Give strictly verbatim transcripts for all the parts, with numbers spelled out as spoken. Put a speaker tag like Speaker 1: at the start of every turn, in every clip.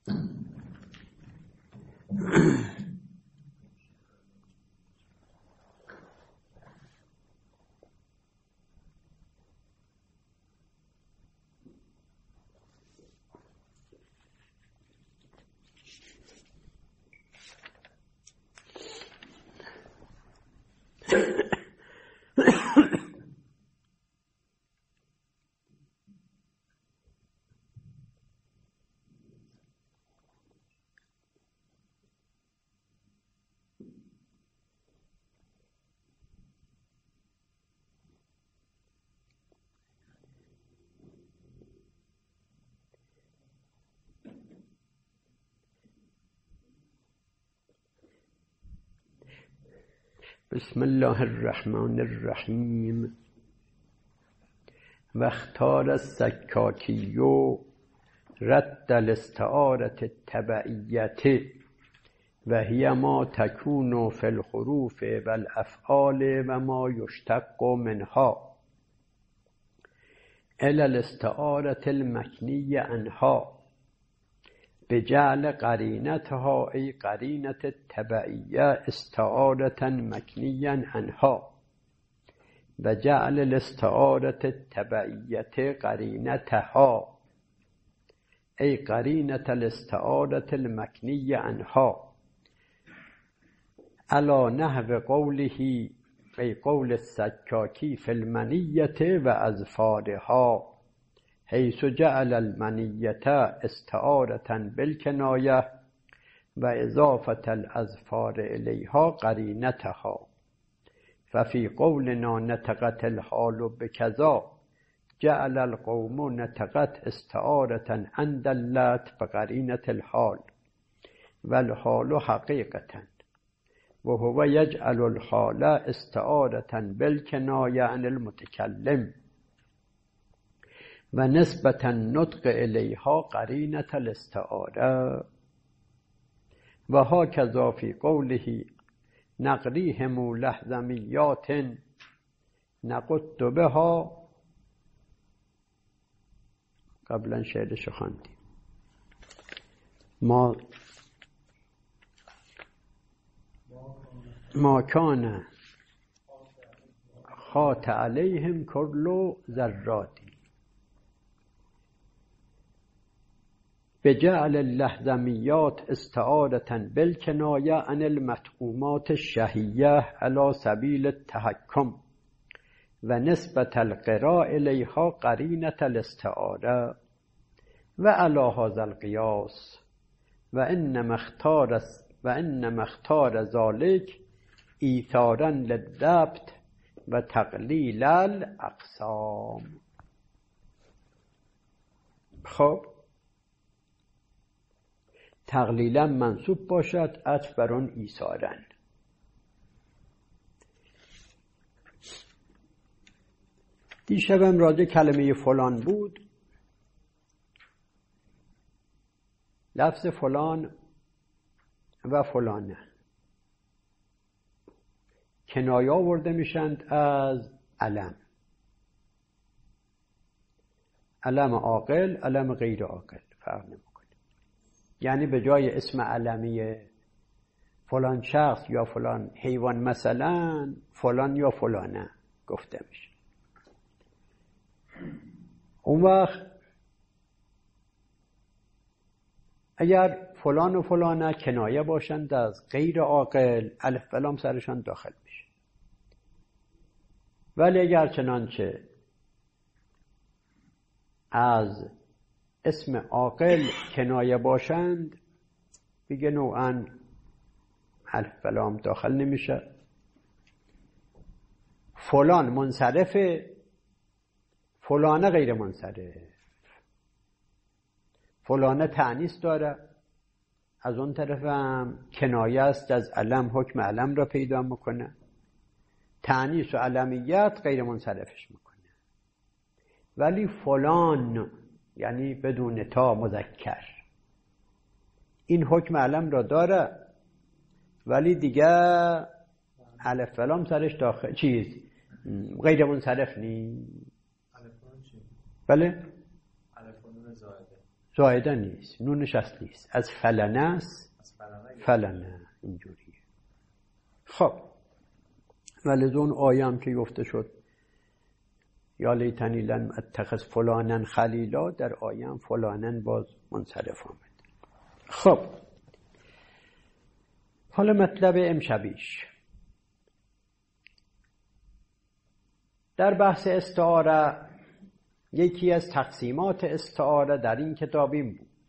Speaker 1: بسم الله الرحمن الرحیم. و اختار السکاکی رد الاستعارة التبعیة و هی ما تکون فی الحروف و الافعال و ما یشتق منها الی الاستعارة المکنی عنها بجعل قرینتها ای قرینت التبعیه استعارة مکنیا عنها و جعل الاستعارة التبعیه قرینتها ای قرینت الاستعارة المکنی عنها علی نحو قوله ای قول السکاکی فی المنیة و اظفارها حیث جعل المنیة استعارة بالکنایه و اضافة الاظفار الیها قرینتها ففی قولنا نطقت الحال بکذا جعل القوم نطقت استعارة عند اللات بقرینة الحال و الحال حقیقة و هو یجعل الحال استعارة بالکنایه عن المتکلم و نسبت النطق الیها قرینة الاستعاره و هکذا فی قوله نقریهم لحظمیات نقط بها. قبلا شعرشو خواندیم. ما ما کان خاط علیهم کل ذراتی بجعل اللحظمیات استعارة بالکنایه عن المطعومات الشهیه علی سبیل التحکم و نسبت القراء الیها قرینة الاستعاره و علی هذا القیاس و انما اختار و انما اختار ذلك ایثارا للضبط و تقلیل الاقسام. خب تقلیلا منصوب باشد، عطف بر آن ایثارا. دیشبم راجع کلمه فلان بود. لفظ فلان و فلانه کنایه آورده میشند از علم، علم عاقل، علم غیر عاقل فرق نمیکنه. یعنی به جای اسم علمی فلان شخص یا فلان حیوان مثلا فلان یا فلانه گفته میشه. اون وقت اگر فلان و فلانه کنایه باشند از غیر عاقل الف و لام سرشان داخل میشه. ولی اگر چنانچه از اسم عاقل کنایه باشند دیگه نوعا الف و لام داخل نمیشه. فلان منصرفه، فلانه غیر منصرف. فلانه تأنیث داره، از اون طرف هم کنایه است از علم، حکم علم را پیدا میکنه. تأنیث و علمیت غیر منصرفش میکنه. ولی فلان یعنی بدون تا مذکر این حکم علم را داره، ولی دیگه الف و لام سرش داخل چیز غیر منصرف نیست. بله زایده نیست، نونش اصلی است، از فلنه است، فلنه اینجوریه. خب ولذون آیم که گفته شد یا لیتنی لم اتخذ فلانن خلیلا، در آیم فلانن باز منصرف آمد. خب حالا مطلب امشبیش در بحث استعاره، یکی از تقسیمات استعاره در این کتاب این بود: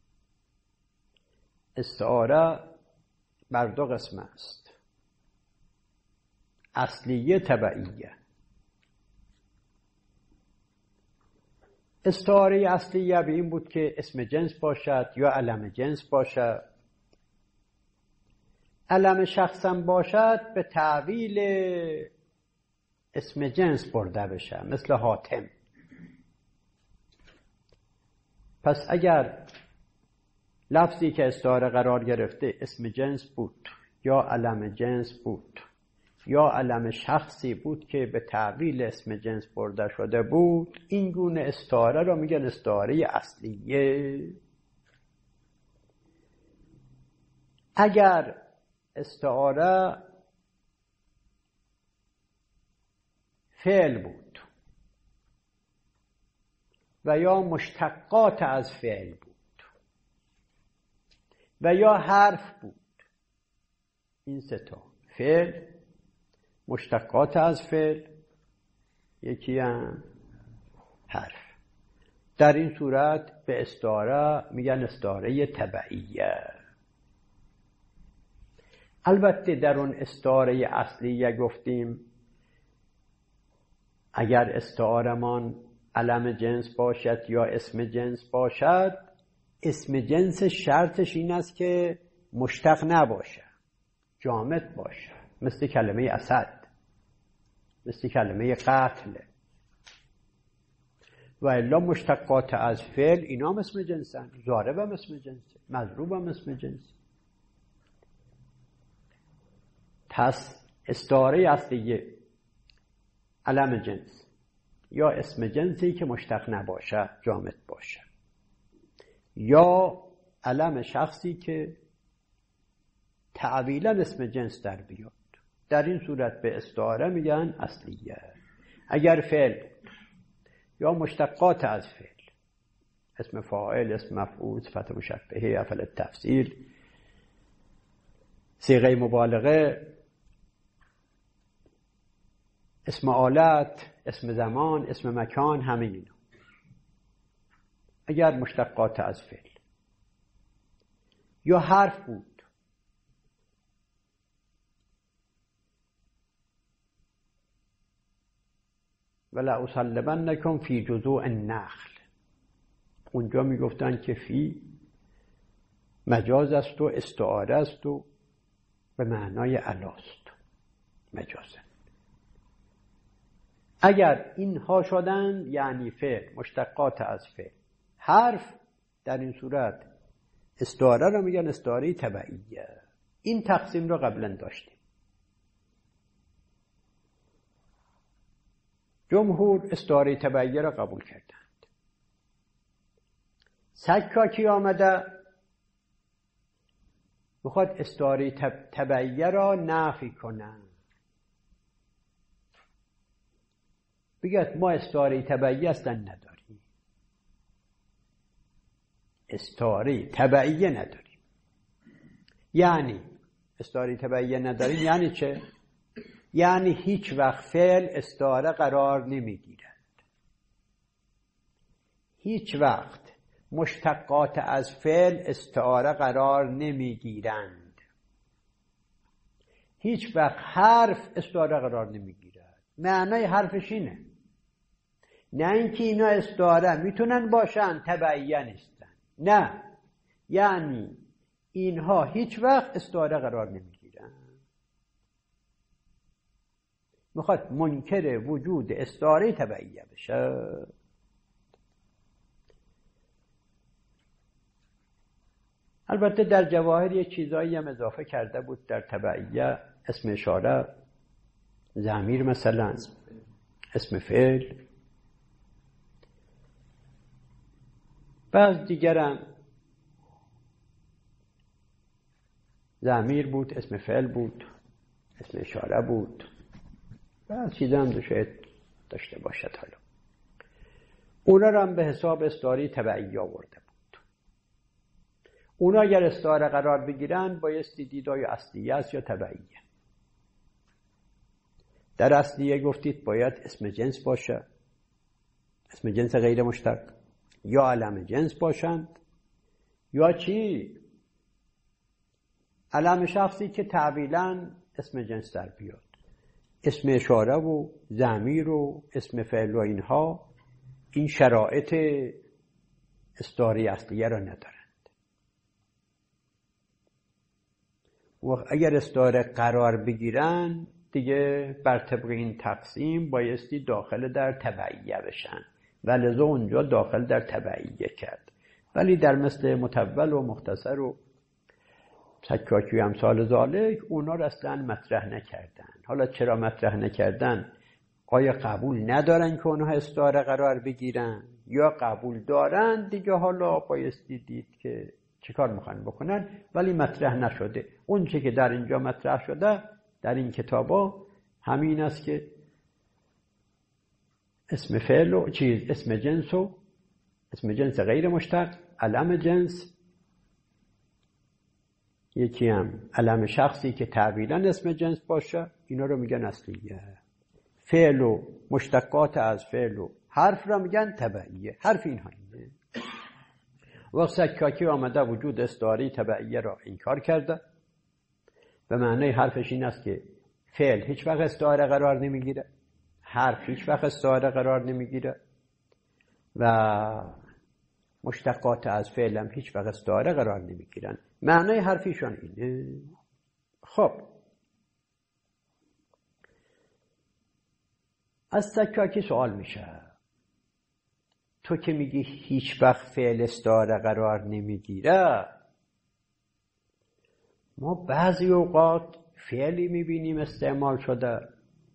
Speaker 1: استعاره بر دو قسم است، اصلیه، تبعیه. استعاره اصلیه به این بود که اسم جنس باشد یا علم جنس باشد. علم شخصم باشد به تعویل اسم جنس برده بشه، مثل حاتم. پس اگر لفظی که استعاره قرار گرفته اسم جنس بود یا علم جنس بود یا علم شخصی بود که به تعویل اسم جنس برده شده بود، این گونه استعاره را میگن استعاره اصلیه. اگر استعاره فعل بود و یا مشتقات از فعل بود و یا حرف بود، این سه تا فعل، مشتقات از فعل، یکی هم حرف، در این صورت به استعاره میگن استعاره تبعیه. البته در اون استعاره اصلیه گفتیم اگر استعاره‌مان علم جنس باشد یا اسم جنس باشد، اسم جنس شرطش این است که مشتق نباشه، جامد باشه، مثل کلمه اسد، مثل کلمه قتل. و الا مشتقات از فعل اینا هم اسم جنسن، ضارب هم اسم جنسه، مضروب هم اسم جنسه. پس استعاره اصلیه علم جنس یا اسم جنسی که مشتق نباشه، جامد باشه، یا علم شخصی که تعویلا اسم جنس در بیاد، در این صورت به استعاره میگن اصلیه. اگر فعل بود یا مشتقات از فعل، اسم فاعل، اسم مفعول، صفت مشبهه، افعال التفضیل، صیغه مبالغه، اسم آلت، اسم زمان، اسم مکان، همه اینا اگر مشتقات از فعل یا حرف بود، ولا اصلبنکم فی جذوع النخل، اونجا میگفتن که فی مجاز است و استعاره است و به معنای علاست مجازه. اگر اینها شدن یعنی فعل، مشتقات از فعل، حرف، در این صورت استعاره را میگن استعاره تبعیه. این تقسیم را قبلا داشتیم. جمهور استعاره تبعیه را قبول کردند. سکاکی آمده میخواد استعاره تبعیه را نفی کنند، بگید ما استعاره تبعیه اصلا نداریم، استعاره تبعیه نداریم. یعنی استعاره تبعیه نداریم یعنی چه؟ یعنی هیچ وقت فعل استعاره قرار نمیگیرد، هیچ وقت مشتقات از فعل استعاره قرار نمیگیرند، هیچ وقت حرف استعاره قرار نمیگیرد. معنای حرفش اینه، نه اینکه اینا استعاره میتونن باشن تبعیه نیستن، نه، یعنی اینها هیچ وقت استعاره قرار نمیگیرن. میخواد منکر وجود استعاره تبعیه بشه. البته در جواهر یه چیزایی هم اضافه کرده بود در تبعیه، اسم اشاره، ضمیر، مثلا اسم فعل. بعض دیگرم ضمیر بود، اسم فعل بود، اسم اشاره بود، بعض چیزا هم شاید داشته باشد. حالا اونا رو هم به حساب استعاره تبعیه آورده بود. اونا اگر استعاره قرار بگیرن بایستی دید آیا اصلیه است یا تبعیه. در اصلیه گفتید باید اسم جنس باشه، اسم جنس غیر مشتق، یا علم جنس باشند، یا چی؟ علم شخصی که تعبیلاً اسم جنس در بیاد. اسم اشاره و ضمیر و اسم فعل و اینها این شرایط استعاره اصلیه را ندارند. و اگر استعاره قرار بگیرن دیگه بر طبق این تقسیم بایستی داخل در تبعیه بشن و لذا اونجا داخل در تبعیه کرد. ولی در مثل مطول و مختصر و سکاکی و امثال ذالک اونا را اصلا مطرح نکردن. حالا چرا مطرح نکردن؟ آیا قبول ندارن که اونها استعاره قرار بگیرن یا قبول دارن؟ دیگه حالا بایستی دید که چه کار میخوان بکنن، ولی مطرح نشده. اون چه که در اینجا مطرح شده در این کتابا همین است که اسم فعل و چیز اسم جنس و اسم جنس غیر مشتق، علم جنس، یکی هم علم شخصی که تعبیراً اسم جنس باشه، اینا رو میگن اصلیه. فعل و مشتقات از فعل و حرف را میگن تبعیه. حرف اینها اینه. وقت سکاکی آمده وجود استعاره تبعیه را انکار کرده. به معنی حرفش این است که فعل هیچ وقت استعاره قرار نمیگیره، حرف هیچ وقت استعاره قرار نمیگیره و مشتقات از فعل هم هیچ وقت استعاره قرار نمیگیرن. معنی حرفیشون اینه. خب از سکاکی سوال میشه، تو که میگی هیچ وقت فعل استعاره قرار نمیگیره، ما بعضی اوقات فعلی میبینیم استعمال شده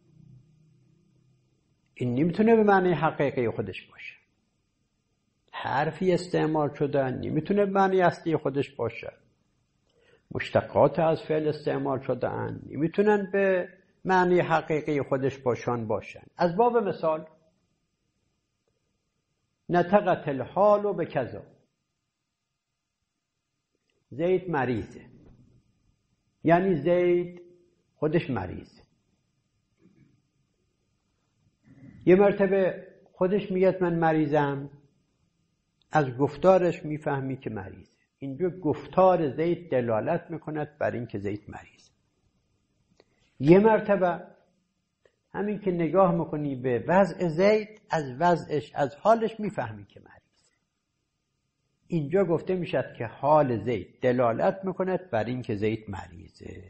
Speaker 1: این نمیتونه به معنی حقیقی خودش باشه، حرفی استعمال شده نمیتونه به معنی اصلی خودش باشه، مشتقات از فعل استعمال شده ان نمیتونن به معنی حقیقی خودش باشن باشن. از باب مثال نطقت الحال به کذا، زید مریضه، یعنی زید خودش مریضه. یه مرتبه خودش میگه من مریضم، از گفتارش میفهمی که مریضه. اینجا گفتار زید دلالت میکند بر این که زید مریضه. یه مرتبه همین که نگاه میکنی به وضع زید، از وضعش از حالش میفهمی که مریضه. اینجا گفته میشد که حال زید دلالت میکند بر این که زید مریضه.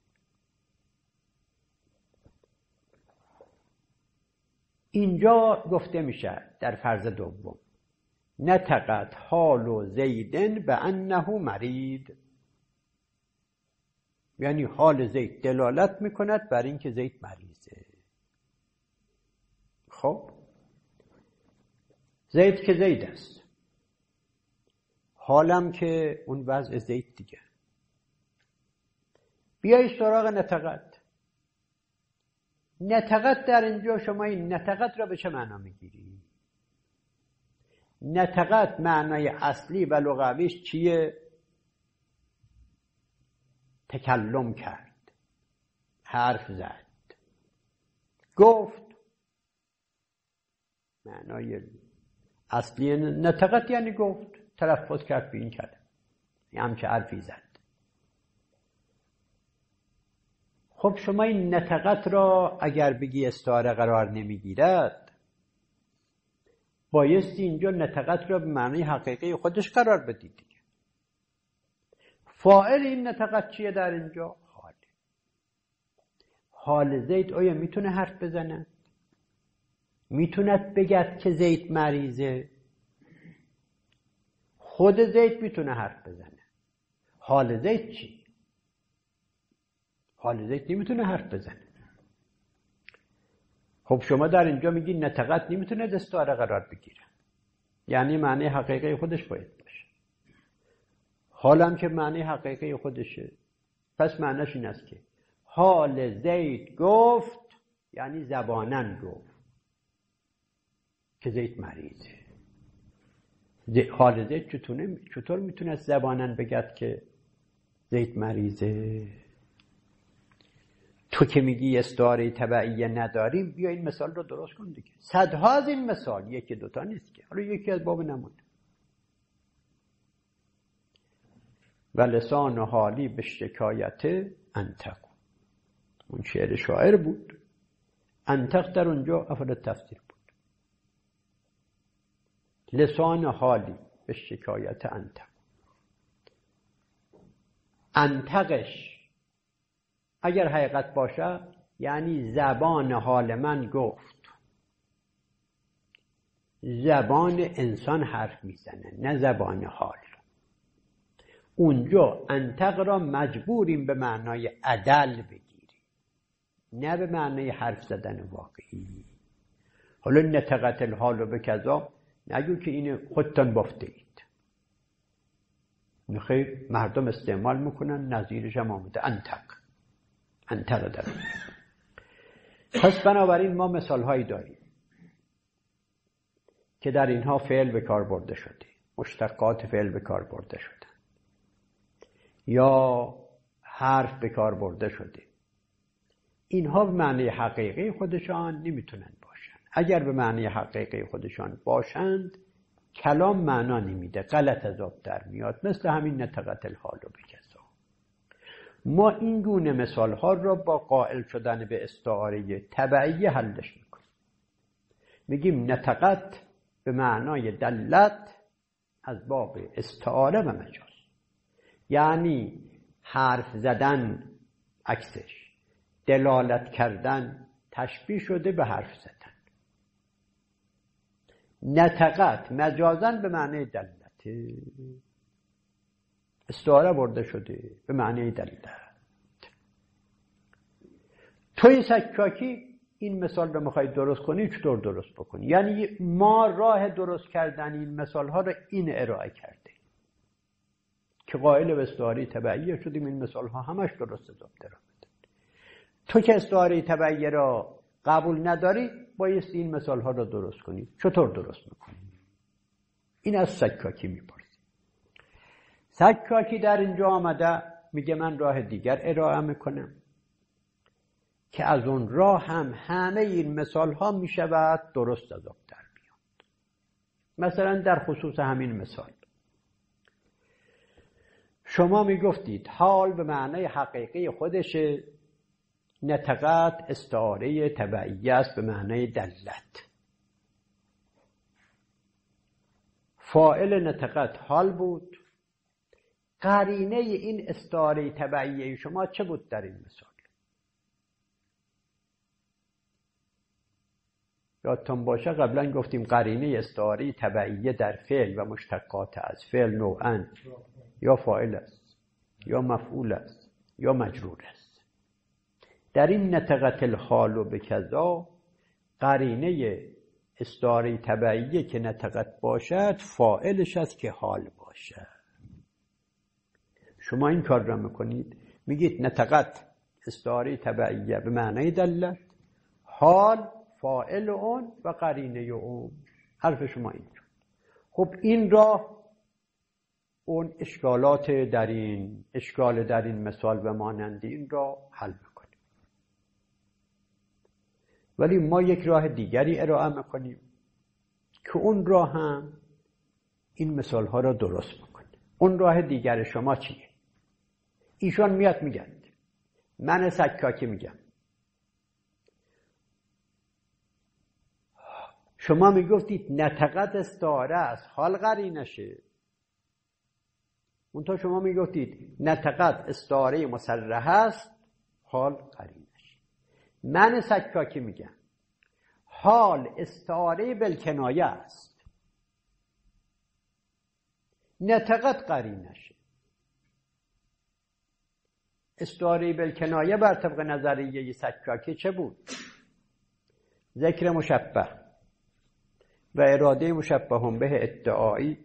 Speaker 1: اینجا گفته میشه در فرض دوم نطقت حال زیدن به انه مرید، یعنی حال زید دلالت میکند بر این که زید مریضه. خب زید که زید است، حالم که اون وضع زید دیگه. بیایی سراغ نطقت. نطقت در اینجا شما این نطقت را به چه معنا میگیری؟ نطقت معنای اصلی و لغویش چیه؟ تکلم کرد، حرف زد، گفت. معنای اصلی نطقت یعنی گفت، تلفظ کرد به این کلمه، یعنی همچه حرفی زد. خب شما این نطقت را اگر بگی استعاره قرار نمیگیرد، بایستی اینجا نطقت را به معنی حقیقی خودش قرار بدید دیگه. فاعل این نطقت چیه در اینجا؟ حال. حال زید آیا میتونه حرف بزنه؟ میتوند بگد که زید مریضه؟ خود زید میتونه حرف بزنه. حال زید چی؟ حال زید نمیتونه حرف بزنه. خب شما در اینجا میگی نطقت نمیتونه استعاره قرار بگیره. یعنی معنی حقیقی خودش باید باشه. حالم که معنی حقیقی خودشه، پس معنیش این است که حال زید گفت، یعنی زبانن گفت که زید مریضه. حال زید چطور چطور میتونه زبانن بگد که زید مریضه؟ تو که میگی استعاره تبعیه نداریم، بیا این مثال رو درست کن دیگه. صدها از این مثال، یکی دوتا نیست که، حالا یکی از باب نمونه. و لسان حالی به شکایت انتق، اون شعر شاعر بود. انتق در اونجا افعال تفسیر بود. لسان حالی به شکایت انتق، انتقش اگر حقیقت باشه یعنی زبان حال من گفت. زبان انسان حرف میزنه، نه زبان حال. اونجا انتق را مجبوریم به معنای عدل بگیریم، نه به معنای حرف زدن واقعی. حالا نطقت الحال و به کذا نگو که این خودتان بافته اید. خیر، مردم استعمال میکنن، نظیرش هم آمده انتق. انتق در اونجا. پس بنابراین ما مثال هایی داریم که در اینها فعل به کار برده شده، مشتقات فعل به کار برده شده، یا حرف به کار برده شده. اینها به معنی حقیقی خودشان نمیتونن باشن. اگر به معنی حقیقی خودشان باشند کلام معنا نمیده، غلط از آب در میاد، مثل همین نطقت الحال و بکذا. ما این گونه مثال ها را با قائل شدن به استعاره تبعیه حلش میکنیم. میگیم نطقت به معنای دلت از باب استعاره و مجاز، یعنی حرف زدن عکسش، دلالت کردن تشبیه شده به حرف زدن. نطقت مجازن به معنی دلت، استعاره برده شده به معنی دلت. توی سکاکی این مثال رو میخوای درست کنی، چطور درست بکنی؟ یعنی ما راه درست کردن این مثال ها رو این ارائه کرده که قائل به استعاره تبعیه شدیم. این مثال ها همش درست ضبط را میده. تو که استعاره تبعیه را قبول نداری، بایستی این مثال ها را درست کنی. چطور درست میکنی؟ این از سکاکی میپرسی. سکاکی در اینجا آمده میگه من راه دیگر ارائه میکنم که از اون راه هم همه این مثال ها میشود درست ضبط در بیاد. مثلا در خصوص همین مثال شما میگفتید حال به معنی حقیقی خودشه، نطقت استعاره تبعیه است به معنی دلت. فاعل نطقت حال بود. قرینه این استعاره تبعیه شما چه بود در این مثال؟ یادتون باشه قبلا گفتیم قرینه استعاره تبعیه در فعل و مشتقات از فعل نوعاً یا فاعل است، یا مفعول است، یا مجرور است. در این نطقت الحال و بکذا قرینه استعاره تبعیه که نطقت باشد فاعلش است که حال باشد. شما این کار را میکنید، میگید نطقت استعاره تبعیه به معنی دلت، حال فاعل اون و قرینه اون. حرف شما این شد. خب این را اون اشکالات در این اشکال در این مثال و مانند این را حل میکنیم. ولی ما یک راه دیگری ارائه میکنیم که اون راه هم این مثال ها را درست میکنه. اون راه دیگر شما چیه؟ ایشان میاد میگن، من سکاکی میگم، شما میگفتید نطقت استعاره است، حال قرینشه. اونطور شما میگفتید نطقت استعاره مصرح است، حال قرینشه. من سکاکی میگم حال استعاره بالکنایه است، نطقت قرینشه. استعاره بالکنایه بر طبق نظریه سکاکی چه بود؟ ذکر مشبه و اراده مشبه به ادعایی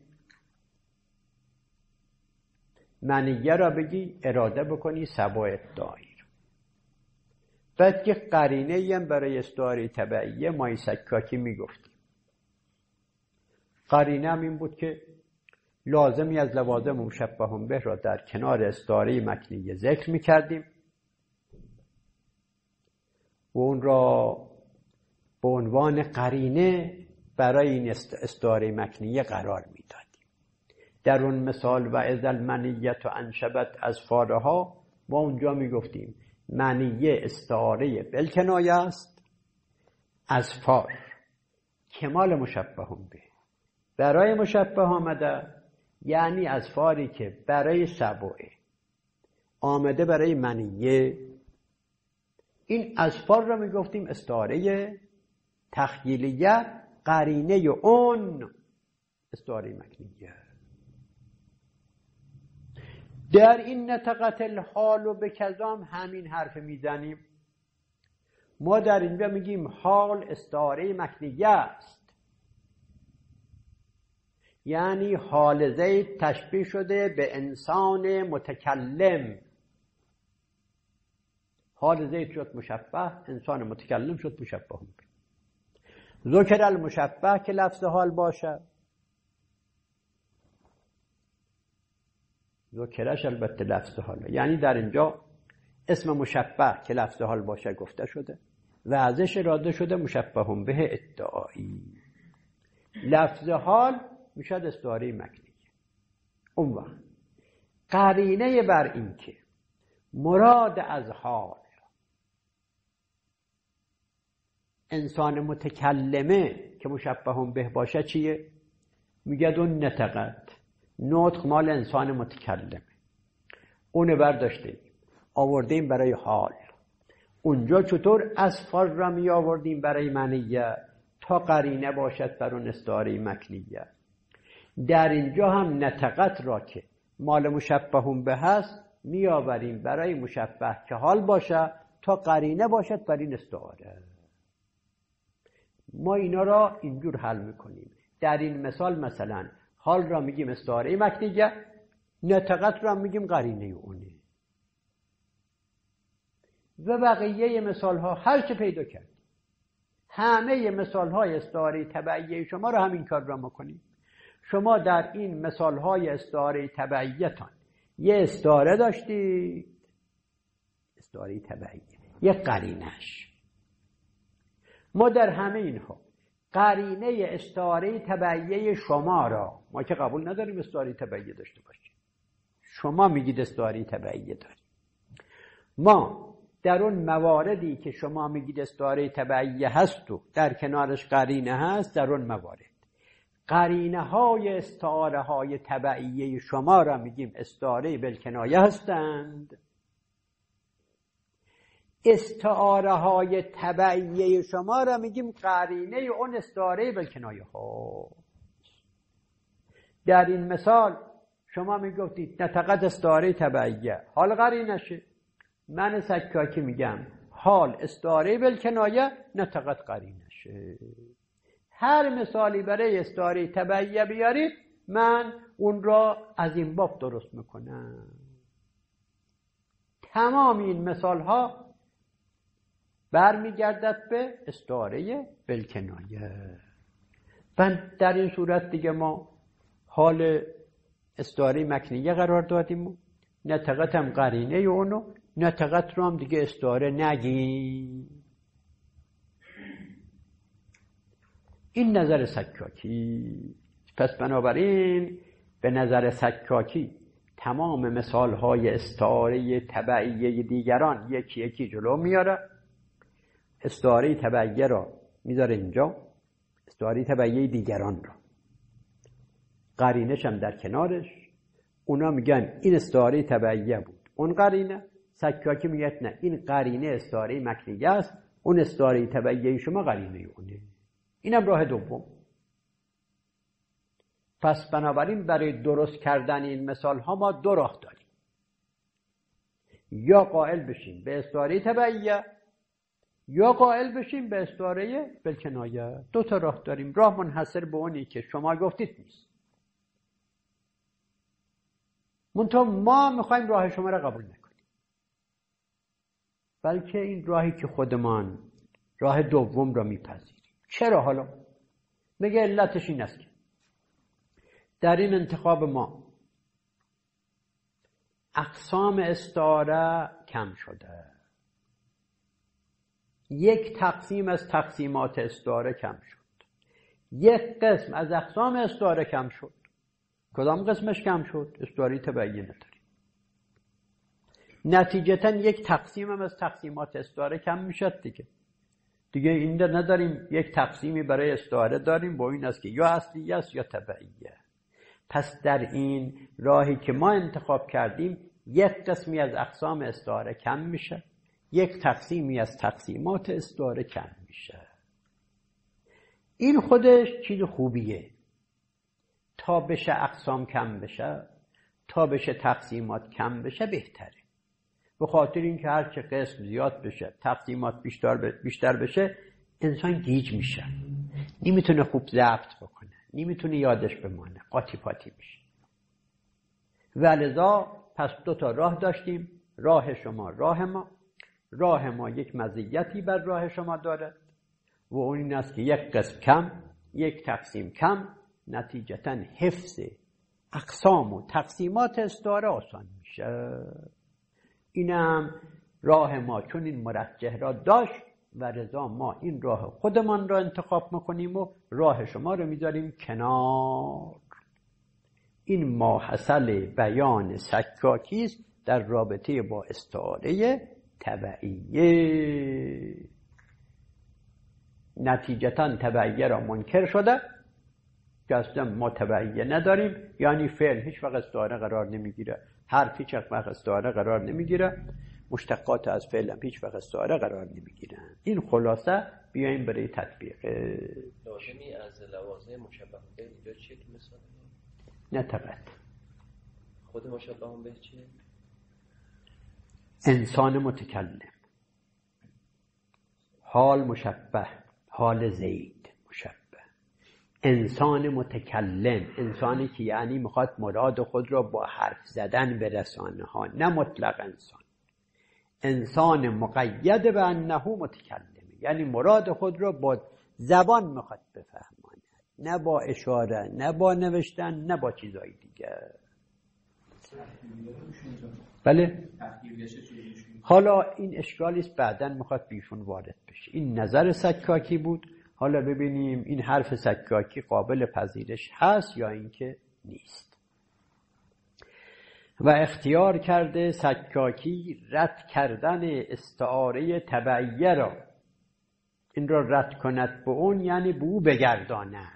Speaker 1: منیه را بگی اراده بکنی سبا ادعایی رو. بعد که قرینه هم برای استعاره تبعیه مای سکاکی میگفتیم. قرینه هم این بود که لازمی از لوازم مشبه به را در کنار استعاره مکنیه ذکر میکردیم و اون را به عنوان قرینه برای این استعاره مکنیه قرار میدادیم. در اون مثال و اذا المنیت انشبت از فارها ما اونجا میگفتیم منیه استعاره بالکنایه است از فار کمال مشبه به. برای مشبه آمده یعنی از فاری که برای سبوعه آمده برای منیه. این اسفار را میگفتیم استعاره تخیلیه، قرینه اون استعاره مکنیه. در این نطقت الحال و به کذام همین حرف میزنیم. ما در اینجا میگیم حال استعاره مکنیه است، یعنی حال زید تشبیه شده به انسان متکلم. حال زید شد مشبه، انسان متکلم شد مشبه. ذکر المشبه که لفظ حال باشه، ذکرش البته لفظ حاله، یعنی در اینجا اسم مشبه که لفظ حال باشه گفته شده و ازش اراده شده مشبه به ادعایی. لفظ حال میشد استعاره مکنیه. اون وقت قرینه بر این که مراد از حال انسان متکلمه که مشبه به باشه چیه؟ میگه اون نطقت نطق مال انسان متکلمه، اونو برداشتیم آوردیم برای حال. اونجا چطور اسفار را می آوردیم برای منیه تا قرینه باشد بر اون استعاره مکنیه. در اینجا هم نطقت را که مال مشبه به هست می آوریم برای مشبه که حال باشه تا قرینه باشد بر این استعاره. ما اینا را اینجور حل میکنیم. در این مثال مثلا حال را میگیم استعاره مکنیه، نطقت را میگیم قرینه اونه. و بقیه مثال ها هر چه پیدا کرد، همه مثال های استعاره تبعیه شما را همین کار را میکنیم. شما در این مثال های استعاره تبعیه تان یه استعاره داشتید، استعاره تبعیه، یه قرینش. ما در همه اینها قرینه استعاره تبعیه شما را، ما که قبول نداریم استعاره تبعیه داشته باشیم، شما میگید استعاره تبعیه داریم، ما در اون مواردی که شما میگید استعاره تبعیه هست و در کنارش قرینه هست، در اون موارد قرینه های استعاره های تبعیه شما را میگیم استعاره بالکنایه هستند. استعاره های تبعیه شما را میگیم قرینه اون استعاره بالکنایه ها. در این مثال شما میگفتید نطقت استعاره تبعیه، حال قرینه شه. من سکاکی میگم حال استعاره بالکنایه، نطقت قرینه شه. هر مثالی برای استعاره تبعیه بیارید من اون را از این باب درست میکنم. تمام این مثال ها برمیگردد به استعاره بالکنایه. و در این صورت دیگه ما حال استعاره مکنیه قرار دادیم، نطقت هم قرینه اونو، نطقت رو هم دیگه استعاره نگی. این نظر سکاکی. پس بنابراین به نظر سکاکی تمام مثال های استعاره تبعیه دیگران یکی یکی جلو میاره، استعاره تبعیه را میذاره اینجا، استعاره تبعیه دیگران را قرینش هم در کنارش. اونا میگن این استعاره تبعیه بود، اون قرینه. سکاکی میگه نه، این قرینه استعاره مکنیه است، اون استعاره تبعیه شما قرینه اونه. اینم راه دوم. پس بنابراین برای درست کردن این مثال ها ما دو راه داریم. یا قائل بشیم به استعاره تبعیه، یا قائل بشیم به استعاره بالکنایه. دو تا راه داریم. راه منحصر به اونی که شما گفتید نیست، منتها ما میخوایم راه شما را قبول نکنیم، بلکه این راهی که خودمان راه دوم را میپذیریم. چرا؟ حالا میگه علتش این است که در این انتخاب ما اقسام استعاره کم شده. یک تقسیم از تقسیمات استعاره کم شد. یک قسم از اقسام استعاره کم شد. کدام قسمش کم شد؟ استعاره تبعیه نداریم. نتیجتا یک تقسیم هم از تقسیمات استعاره کم میشد دیگه. دیگه اینجا نداریم. یک تقسیمی برای استعاره داریم با این است که یا اصلی است یا تبعیه. پس در این راهی که ما انتخاب کردیم یک قسمی از اقسام استعاره کم میشه، یک تقسیمی از تقسیمات استعاره کم میشه. این خودش چیز خوبیه. تا بشه اقسام کم بشه، تا بشه تقسیمات کم بشه بهتره. به خاطر اینکه هر چه قسم زیاد بشه، تقسیمات بیشتر بیشتر بشه، انسان گیج میشه، نمیتونه خوب ضبط بکنه، نمیتونه یادش بمانه، قاطی پاتی میشه. ولذا پس دو تا راه داشتیم. راه شما، راه ما. راه ما یک مزیتی بر راه شما داره و اون این است که یک قسم کم، یک تقسیم کم، نتیجتا حفظ اقسام و تقسیمات استعاره آسان میشه. اینم راه ما چون این مرجح را داشت و رضا ما این راه خودمان را انتخاب میکنیم و راه شما رو میذاریم کنار. این ماحصل بیان سکاکی است در رابطه با استعاره تبعیه. نتیجتا تبعیه را منکر شده که اصلا ما تبعیه نداریم، یعنی فعل هیچ وقت استعاره قرار نمیگیره، حرف هیچ وقت استعاره قرار نمیگیره، مشتقات از فعل هم هیچ وقت استعاره قرار نمیگیرن. این خلاصه بیایم برای تطبیق.
Speaker 2: لازمی از لوازم مشبه به اینجا چیه که مثلا
Speaker 1: نه فقط
Speaker 2: خود مشبه به چیه؟
Speaker 1: انسان متکلم، حال مشبه، حال زید مشبه. انسان متکلم، انسانی که یعنی میخواد مراد خود را با حرف زدن برسانه ها، نه مطلق انسان. انسان مقید به انه متکلم، یعنی مراد خود را با زبان میخواد بفهماند، نه با اشاره، نه با نوشتن، نه با چیزایی دیگه. بله. حالا این اشکالی است بعداً میخواد بیشون وارد بشه. این نظر سکاکی بود. حالا ببینیم این حرف سکاکی قابل پذیرش هست یا اینکه نیست. و اختیار کرده سکاکی رد کردن استعاره تبعیه را. این را رد کند به اون یعنی به او بگرداند.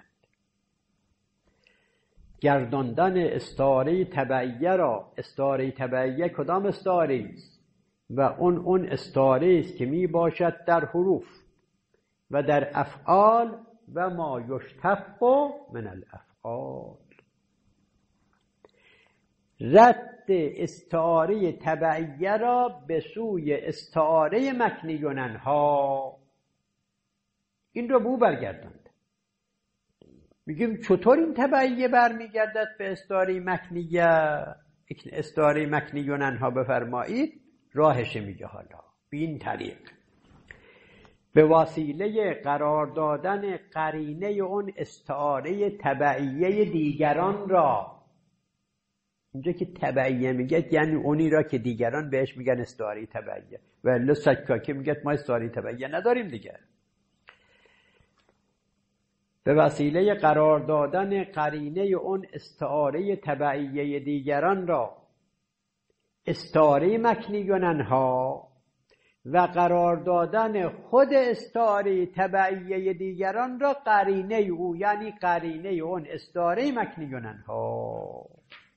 Speaker 1: گرداندن استعاره تبعیه را. استعاره تبعیه کدام استعاره است؟ و اون اون استعاره است که می باشد در حروف و در افعال و ما یشتق من الافعال. رد استعاره تبعیه را به سوی استعاره مکنیونن ها، این رو به او برگرداند. میگیم چطور این تبعیه برمیگردد به استعاره مکنیه؟ استعاره مکنیونن ها بفرمایید. راهش میگه حالا به این طریق: به وسیله قرار دادن قرینه اون استعاره تبعیه دیگران را. اینجا که تبعیه میگه یعنی اونی را که دیگران بهش میگن استعاره تبعیه، و الا سکاکی میگه ما استعاره تبعیه نداریم دیگه. به وسیله قرار دادن قرینه اون استعاره تبعیه دیگران را استعاره مکنیونن ها و قرار دادن خود استعاره تبعیه دیگران را قرینه او، یعنی قرینه اون استعاره مکنیونن ها.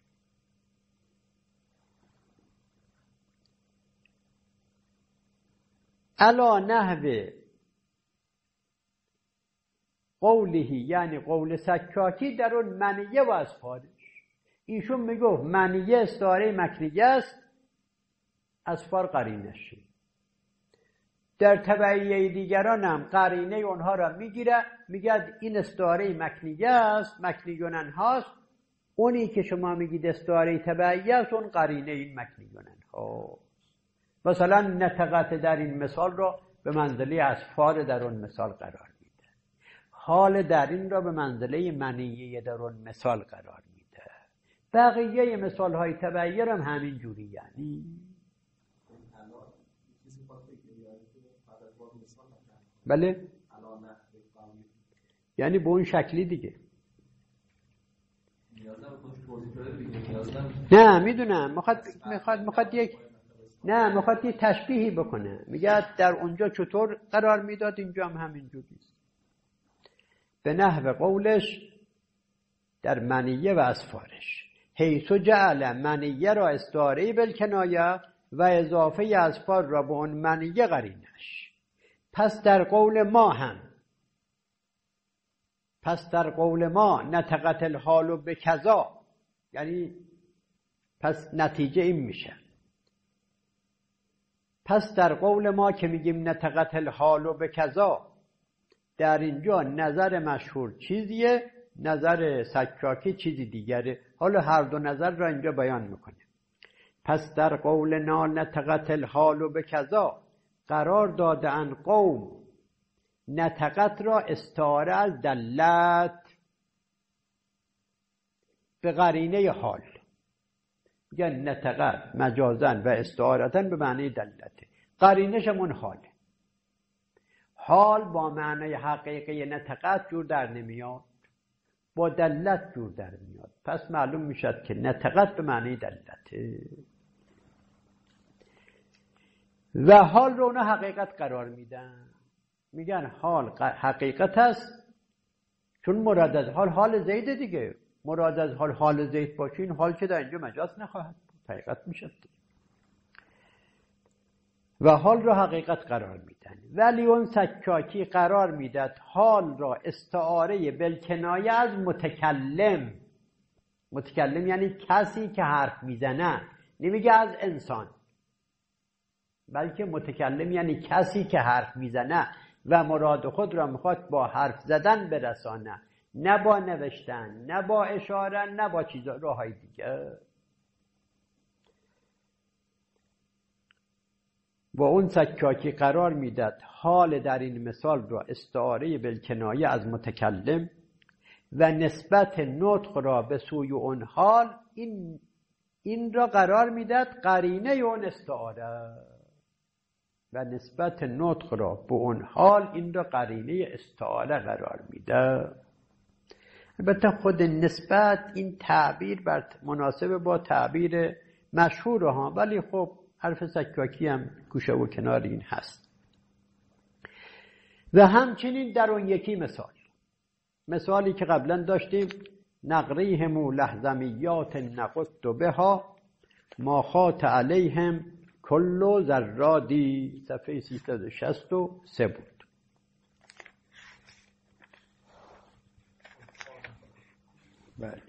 Speaker 1: علا نحو قوله، یعنی قول سکاکی در اون منیه و اسفارش. ایشون میگفت منیه استعاره مکنیه است، اسفار قرینشه. در تبعیه دیگران هم قرینه اونها را میگیره، میگه این استعاره مکنیه است، مکنیونن هاست. اونی که شما میگید استعاره تبعیه است، اون قرینه این مکنیونن هاست. مثلا نتقت در این مثال رو به منزله اسفار در اون مثال قرار میده. حال در این را به منزله منیه در اون مثال قرار میده. بقیه مثال های تبعیه هم همین جوری. یعنی بله، یعنی به اون شکلی دیگه. نه میدونم، میخواد میخواد میخواد یک نه میخواد یک تشبیهی بکنه. میگه در اونجا چطور قرار میداد، اینجا هم همین جوری. به نحو قولش در منیه و اسفارش، حیث جعل منیه را استعاره بالکنایه و اضافه اسفار را به اون منیه قرینش. پس در قول ما هم پس در قول ما نتقت الحال به کذا، یعنی پس نتیجه این میشه. پس در قول ما که میگیم نتقت الحال به کذا، در اینجا نظر مشهور چیزیه، نظر سکاکی چیزی دیگره. حالا هر دو نظر را اینجا بیان میکنه. پس در قول نا نتقت الحال به کذا قرار داده ان قوم نتقت را استعاره از دلت به قرینه حال. میگن نتقت مجازن و استعارتن به معنی دلته، قرینش همون حاله. حال با معنی حقیقی نتقت جور در نمیاد، با دلت جور در میاد. پس معلوم میشد که نتقت به معنی دلته و حال رو اونا حقیقت قرار میدن. میگن حال حقیقت است، چون مراد از حال حال زید دیگه. مراد از حال حال زید باشه، این حال که در اینجا مجاز نخواهد بود، حقیقت میشد. و حال را حقیقت قرار میدن. ولی اون سکاکی قرار میداد حال را استعاره بالکنایه از متکلم. متکلم یعنی کسی که حرف میزنه، نمیگه از انسان، بلکه متکلم یعنی کسی که حرف میزنه و مراد خود را میخواد با حرف زدن برسانه، نه با نوشتن، نه با اشاره، نه با چیزا راهای دیگه. با اون سکاکی قرار میداد حال در این مثال را استعاره بالکنایه از متکلم و نسبت نطق را به سوی اون حال، این این را قرار میداد قرینه اون استعاره و نسبت نطق را به اون حال، این را قرینه استعاره قرار میده. البته خود نسبت این تعبیر بر مناسب با تعبیر مشهور ها، ولی خب حرف سکاکی هم گوشه و کنار این هست. و همچنین در اون یکی مثال، مثالی که قبلا داشتیم، نقریهم لحظمیات نقط بها ما خات علیهم کل زرادی، صفحه سیصد و شصت و سه بود. بله.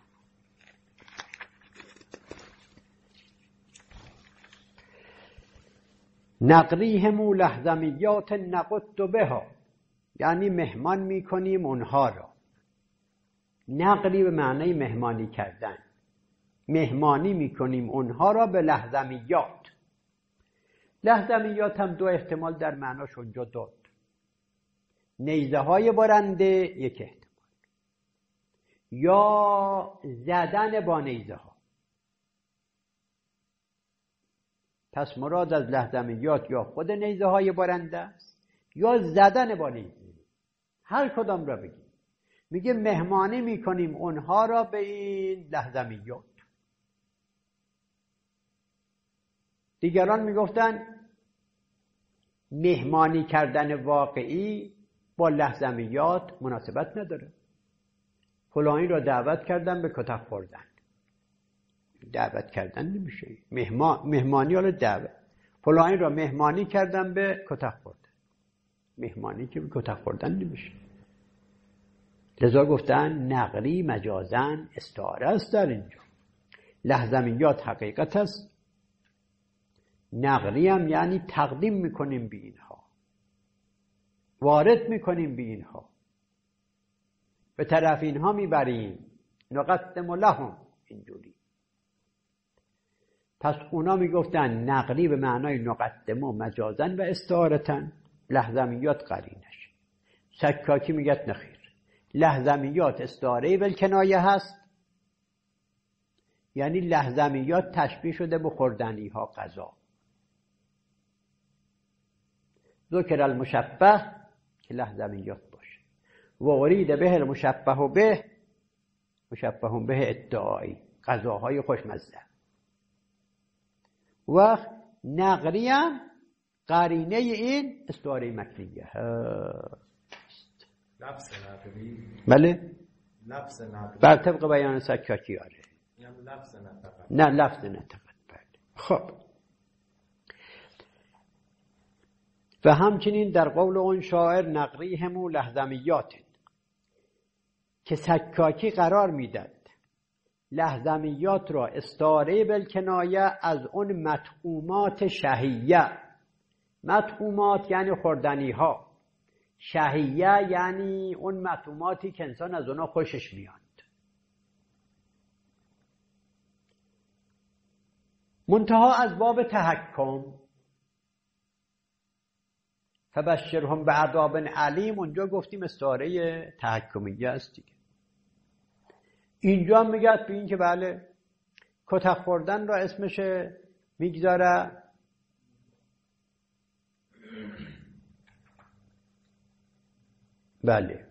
Speaker 1: نقریهم لحظمیات نقط بها، یعنی مهمان میکنیم اونها را. نقری به معنی مهمانی کردن، مهمانی میکنیم اونها را به لحظمیات. لحظمیات هم دو احتمال در معناش اونجا داد. نیزه های برنده یک احتمال، یا زدن با نیزه ها. پس مراد از لحظمیات یا خود نیزه های برنده است یا زدن با نیزه. هر کدام را بگیم. میگه مهمانی میکنیم اونها را به این لحظمیات. دیگران میگفتن مهمانی کردن واقعی با لحظمیات مناسبت نداره. فلانی را دعوت کردن به کتک خوردن، دعوت کردن نمیشه. مهمان مهمانی حالا دعوت. فلانی را مهمانی کردن به کتک خوردن، مهمانی که به کتک خوردن نمیشه. لذا گفتن نقلی مجازن استعاره است در اینجا. لحظمیات حقیقت است، نقلی هم یعنی تقدیم میکنیم به اینها. وارد میکنیم به اینها، به طرف اینها میبریم، نقدم لهم، اینجوری. پس اونا میگفتن نقلی به معنای نقدم و مجازن و استعارتن، لحظمیات قرینش. سکاکی میگه نخیر، لحظمیات استعاره بالکنایه هست، یعنی لحظمیات تشبیه شده به خوردنی ها، غذا. ذکر المشبه که لحظمیات باشه، و ارید به المشبه به، مشبه به ادعایی، غذاهای خوشمزه. و نقلی هم قرینه این استعاره مکنیه هست.
Speaker 3: لفظ نقلی؟
Speaker 1: بله،
Speaker 3: لفظ نقلی
Speaker 1: بر طبق بیان سکاکی. آره،
Speaker 3: یعنی لفظ نطقت.
Speaker 1: نه لفظ نطقت. بله. خب و همچنین در قول اون شاعر نقری همو لحظمیات، که سکاکی قرار میداد لحظمیات را استعاره بالکنایه از اون مطعومات شهیه. مطعومات یعنی خوردنی ها، شهیه یعنی اون مطعوماتی که انسان از اونا خوشش میاد. منتها از باب تحکم، فبشرهم بعذاب علیم، اونجا گفتیم استعاره تحکمیه است دیگه. اینجا میگه به این که بله کتک خوردن را اسمش میگذاره بله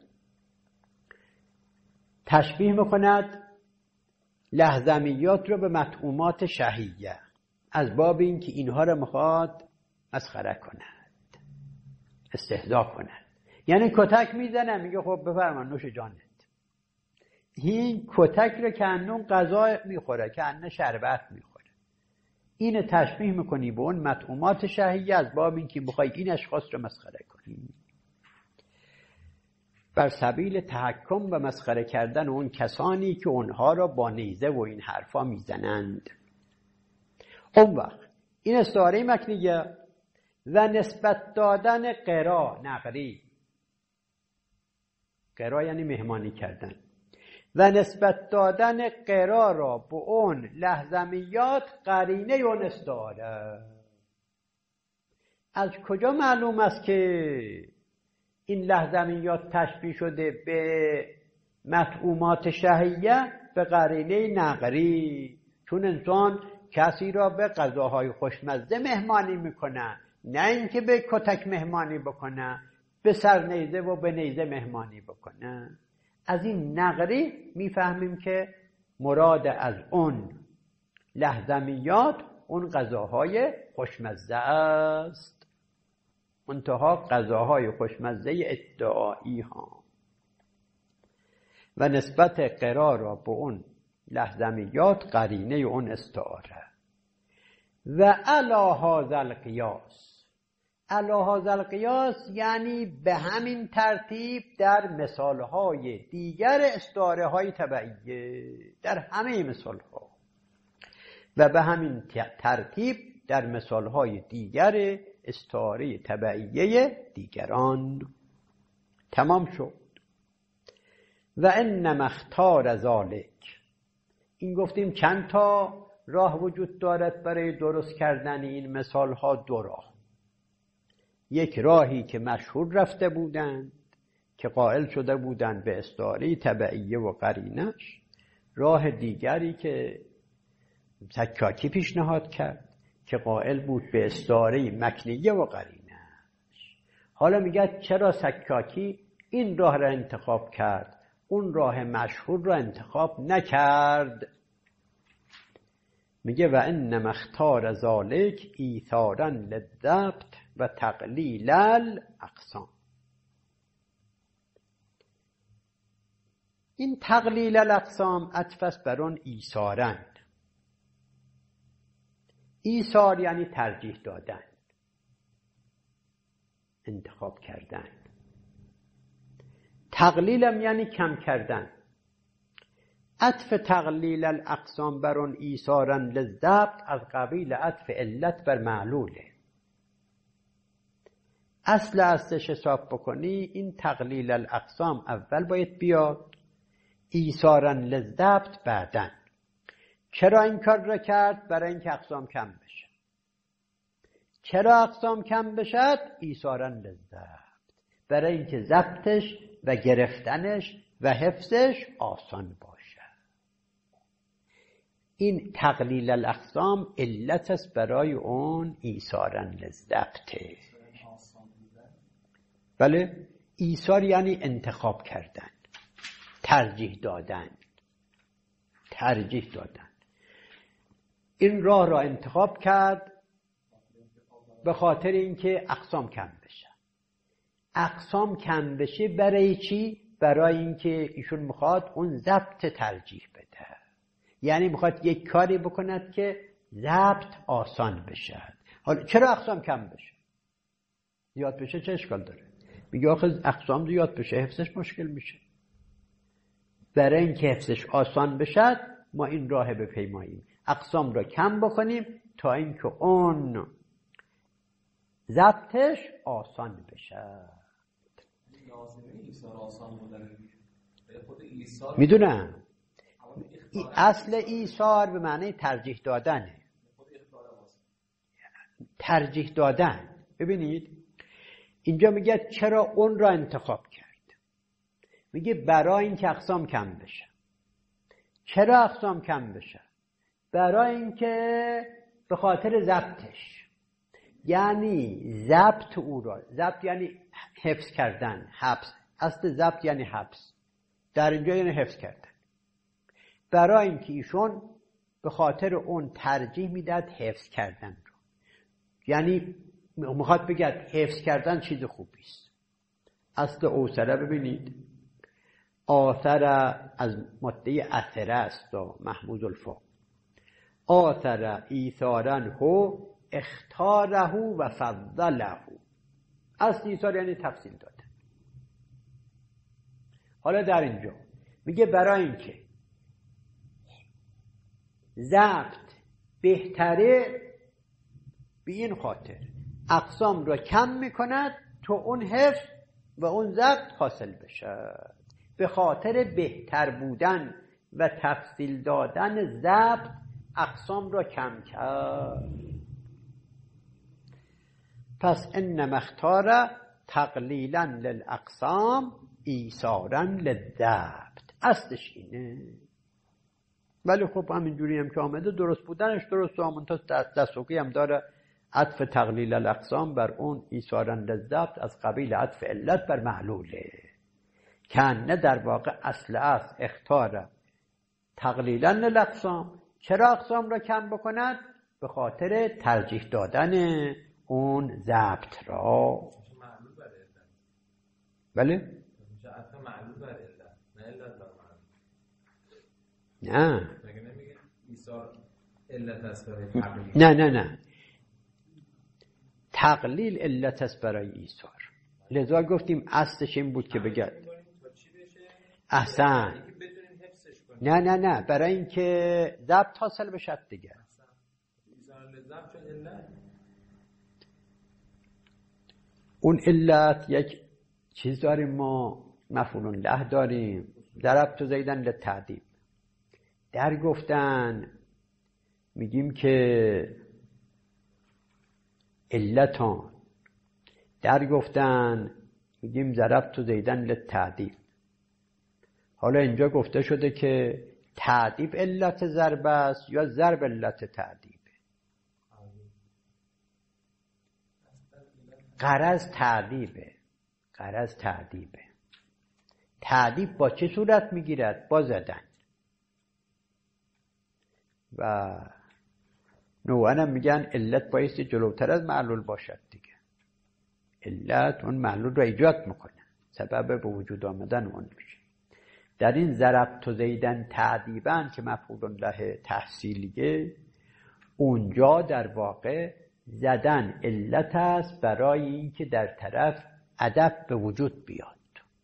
Speaker 1: تشبیه میکند لحظمیات رو به مطعومات شهیه، از باب این که اینها رو میخواد مسخره کند، استهزا کند. یعنی کتک میزنه، میگه خب بفرما نوش جانت. این کتک رو که انون غذا میخوره، که انون شربت میخوره، اینو تشبیه میکنی به اون مطعومات شهیه، از باب این که بخوای این اشخاص رو مسخره کنی، بر سبیل تحکم و مسخره کردن اون کسانی که اونها را با نیزه و این حرفا میزنند. اون وقت این استعاره مکنیه و نسبت دادن قرا، نقری، قرا یعنی مهمانی کردن، و نسبت دادن قرا را به اون لحظمیات قرینه اون استعاره. از کجا معلوم است که این لحظمیات تشبیه شده به مطعومات شهیه؟ به قرینه نقری، چون انسان کسی را به غذاهای خوشمزه مهمانی میکنه، نه اینکه به کتک مهمانی بکنه، به سرنیزه و به نیزه مهمانی بکنه. از این نقری میفهمیم که مراد از اون لحظمیات اون غذاهای خوشمزه است، منتها غذاهای خوشمزه ادعایی ها. و نسبت قرار را به اون لحظمیات قرینه اون استعاره. و علی هذا القیاس، علی هذا القیاس یعنی به همین ترتیب در مثالهای دیگر استعاره های تبعیه، در همه مثالها، و به همین ترتیب در مثالهای دیگر استعاره تبعیه دیگران. تمام شد. و انما اختار ذالک، این گفتیم چند تا راه وجود دارد برای درست کردن این مثال ها. دو راه. یک راهی که مشهور رفته بودند که قائل شده بودند به استعاره تبعیه و قرینش. راه دیگری که سکاکی پیشنهاد کرد که قائل بود به استعاره مکنیه و قرینش. حالا میگه چرا سکاکی این راه را انتخاب کرد، اون راه مشهور را انتخاب نکرد؟ میگه و انما اختار ذالک ایثارا للضبط و تقلیل الاقسام. این تقلیل الاقسام عطف است بر اون ایثارا. ایثار یعنی ترجیح دادن، انتخاب کردن. تقلیلم یعنی کم کردن. عطف تقلیل الاقسام بر اون ایثارا للضبط از قبیل عطف علت بر معلوله. اصل اصلش حساب بکنی این تقلیل الاقسام اول باید بیاد، ایثارا للضبط بعدن. چرا این کار را کرد؟ برای اینکه اقسام کم بشه. چرا اقسام کم بشد؟ ایثارا للضبط، برای اینکه ضبطش و گرفتنش و حفظش آسان باشه. این تقلیل الاقسام علت است برای اون ایثارا للضبطه. بله، ایثار یعنی انتخاب کردن، ترجیح دادن، ترجیح دادن. این راه را انتخاب کرد به خاطر اینکه اقسام کم بشه. اقسام کم بشه برای چی؟ برای اینکه ایشون میخواد اون ضبط ترجیح بده، یعنی میخواد یک کاری بکند که ضبط آسان بشه. حالا چرا اقسام کم بشه؟ زیاد بشه چه اشکال داره؟ میگه آخه اقسام زیاد بشه حفظش مشکل میشه. برای اینکه حفظش آسان بشه ما این راه بپیماییم، اقسام را کم بکنیم تا اینکه اون ضبطش آسان بشه. میدونم اصل ایثار به معنی ترجیح دادنه، ترجیح دادن. ببینید اینجا میگه چرا اون را انتخاب کرد، میگه برای اینکه اقسام کم بشه. چرا اقسام کم بشه؟ برای اینکه به خاطر ضبطش، یعنی ضبط او را، ضبط یعنی حفظ کردن، حبس. اصل ضبط یعنی حبس، در اینجا یعنی حفظ کردن. برای اینکه ایشون به خاطر اون ترجیح میداد حفظ کردن رو، یعنی میخواد بگه حفظ کردن چیز خوبی است. اصل اوثره ببینید، آثر از ماده اثره است و محمود الفا. آثر ایثارا هو اختاره و فضله. اصل ایثار یعنی تفصیل دادن. حالا در اینجا میگه برای اینکه ضبط بهتره، به این خاطر اقسام را کم میکند تا اون حفظ و اون ضبط حاصل بشه. به خاطر بهتر بودن و تفصیل دادن ضبط اقسام را کم کرد. پس انما اختار تقلیلا للاقسام ایثارا للضبط. اصلش اینه. ولی خب همینجوری هم که آمده درست بودنش درست و همون تا دستوقی هم داره عطف تقلیل الاقسام بر اون ایثارا للضبط از قبیل عطف علت بر معلوله. کنه در واقع اصل است اختار تقلیلا للاقسام. چرا اقسام را کم بکند؟ به خاطر ترجیح دادن اون ضبط را.
Speaker 3: معلول بر علت.
Speaker 1: بله؟
Speaker 3: عطف معلول بر علت، نه علت بر معلول.
Speaker 1: نه
Speaker 3: مگه نمیگه ایثار علت است برای تقلیل؟
Speaker 1: نه نه نه تقلیل علت است برای ایثار. لذا گفتیم اصلش این بود که بگه احسن. نه نه نه برای اینکه ضبط حاصل بشه دیگه. اون علت یک چیز داریم ما، مفعول له داریم، ضربت زیدن للتعذیب. در گفتن میگیم که علتان، در گفتن میگیم ضربت زیدن للتعذیب. حالا اینجا گفته شده که تعذیب علت ضرب است یا ضرب علت تعذیب. غرض تعذیبه، غرض تعذیبه. تعذیب با چه صورت میگیرد؟ با زدن. و نوعا هم میگن علت بایستی جلوتر از معلول باشد دیگه. علت اون معلول رو ایجاد میکنه، سبب به وجود آمدن اون میشه. در این ضربت زیدن تعذیبا که مفعول له تحصیلیه، اونجا در واقع زدن علت است برای اینکه در طرف ادب به وجود بیاد.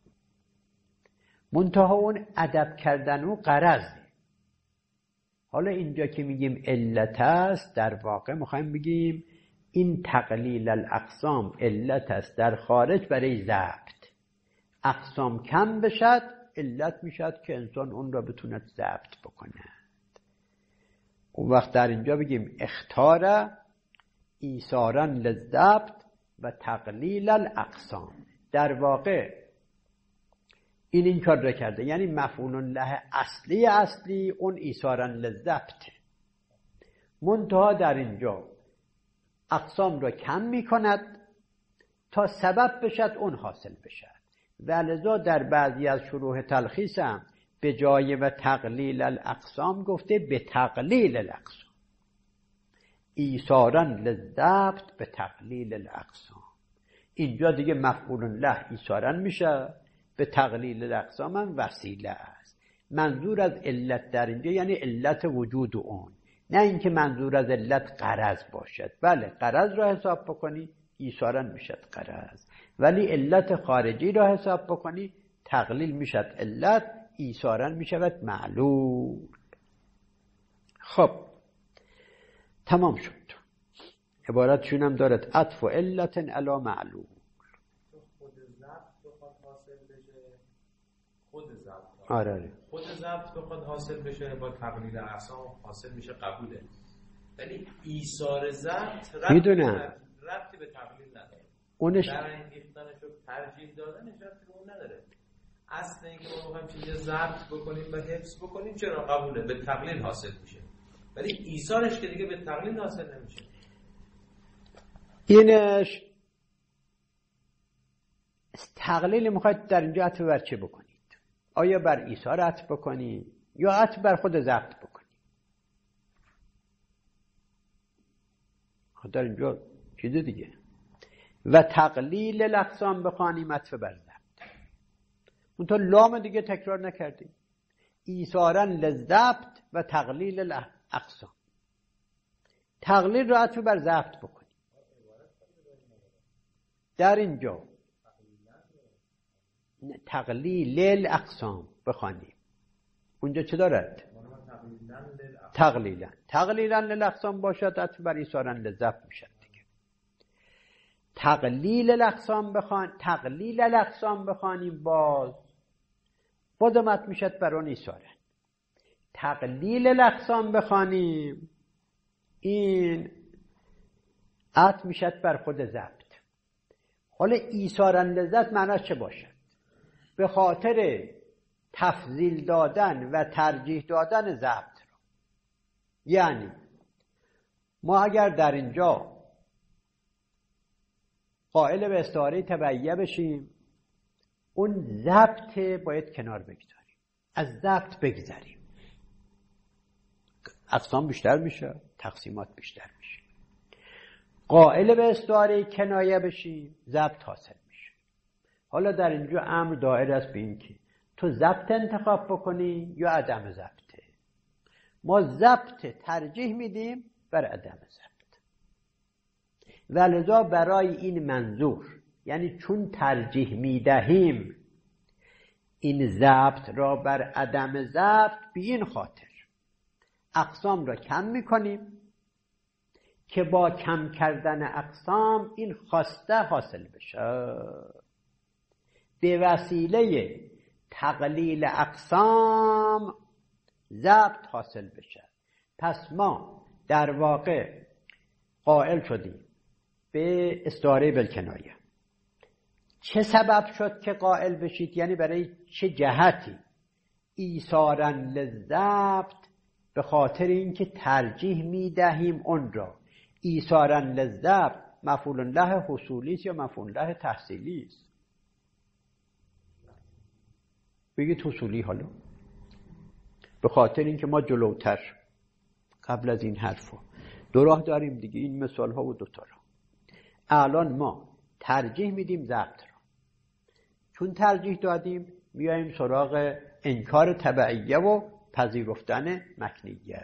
Speaker 1: منتها اون ادب کردن و غرضه. حالا اینجا که میگیم علت است در واقع میخوایم بگیم این تقلیل الاقسام علت است در خارج برای ضبط. اقسام کم بشد علت میشد که انسان اون را بتوند ضبط بکنه. اون وقت در اینجا بگیم اختار ایثارا للضبط و تقلیل الاقسام. در واقع این این کار را کرده، یعنی مفعول له اصلی اصلی اون ایثارا للضبط، منتها در اینجا اقسام را کم می کند تا سبب بشد اون حاصل بشد. و لذا در بعضی از شروح تلخیص هم به جای و تقلیل الاقسام گفته به تقلیل الاقسام، ایثارا للضبط به تقلیل الاقسام. اینجا دیگه مفعول له ایثارا میشه، به تقلیل الاقسام هم وسیله است. منظور از علت در اینجا یعنی علت وجود اون، نه اینکه منظور از علت غرض باشد. بله غرض را حساب بکنی ایثارا میشد غرض، ولی علت خارجی را حساب بکنی تقلیل میشد علت، ایثارا میشود معلول. خب تمام شد. عبارتشون هم دارد عطف علت علی معلول.
Speaker 3: خود ضبط بخواد حاصل بشه، خود ضبط
Speaker 1: آره آره
Speaker 3: خود ضبط بخواد حاصل بشه با تقلیل اقسام حاصل میشه، قبوله. ولی ایثار ضبط
Speaker 1: میدونم
Speaker 3: ربطی به تقلیل نداره.
Speaker 1: اونش
Speaker 3: در این گفتنش رو ترجیح دادنش ربطی به اون نداره. اصل اینکه ما بخوایم چیزی ضبط بکنیم و حفظ بکنیم چرا قبوله، به تقلیل حاصل میشه. ولی ایثارش که دیگه به تقلیل حاصل نمیشه.
Speaker 1: اینش تقلیل میخواید در اینجا عطف بر چه بکنید؟ آیا بر ایثار عطف بکنید یا عطف بر خود ضبط بکنید؟ خود در اینجا چیز دیگه. و تقلیل الاقسام بخوانیم عطف بر ضبط. اون تو لام دیگه تکرار نکردیم. ایثارا للضبط و تقلیل الاقسام. تقلیل رو عطف بر ضبط بکنیم. در اینجا تقلیل الاقسام بخوانیم. اونجا چه دارد؟ تقلیلا تقلیلا للاقسام باشد عطف بر ایثارا للضبط میشد دیگه. تقلیل الاقسام بخوان تقلیل الاقسام بخوانیم باز بازم عطف میشد بر اون ایثارا. تقلیل الاقسام بخوانیم این عطف میشد بر خود ضبط. حالا ایثارا للضبط معناش چه باشد؟ به خاطر تفضیل دادن و ترجیح دادن ضبط را. یعنی ما اگر در اینجا قائل به استعاره تبعیه بشیم اون ضبط باید کنار بگذاریم، از ضبط بگذاریم، اقسام بیشتر میشه، تقسیمات بیشتر میشه. قائل به استعاره کنایه بشیم ضبط حاصل میشه. حالا در اینجا امر دائر است به این که تو ضبط انتخاب بکنی یا عدم ضبطه. ما ضبط ترجیح میدیم بر عدم ضبط. ولذا برای این منظور، یعنی چون ترجیح میدهیم این ضبط را بر عدم ضبط، به این خاطر اقسام را کم میکنیم که با کم کردن اقسام این خواسته حاصل بشه. به وسیله تقلیل اقسام ضبط حاصل بشه. پس ما در واقع قائل شدیم به استعاره بالکنایه. چه سبب شد که قائل بشید؟ یعنی برای چه جهتی؟ ایثارا للضبط، به خاطر اینکه ترجیح میدهیم اون را. ایثارا للضبط مفعول له حصولی است یا مفعول له تحصیلی است؟ بگید حصولی. حالا به خاطر اینکه ما جلوتر قبل از این حرفا دو راه داریم دیگه، این مثال ها و دوتا راه. الان ما ترجیح میدیم ضبط را. چون ترجیح دادیم میایم سراغ انکار تبعیه و پذیرفتن مکنیه.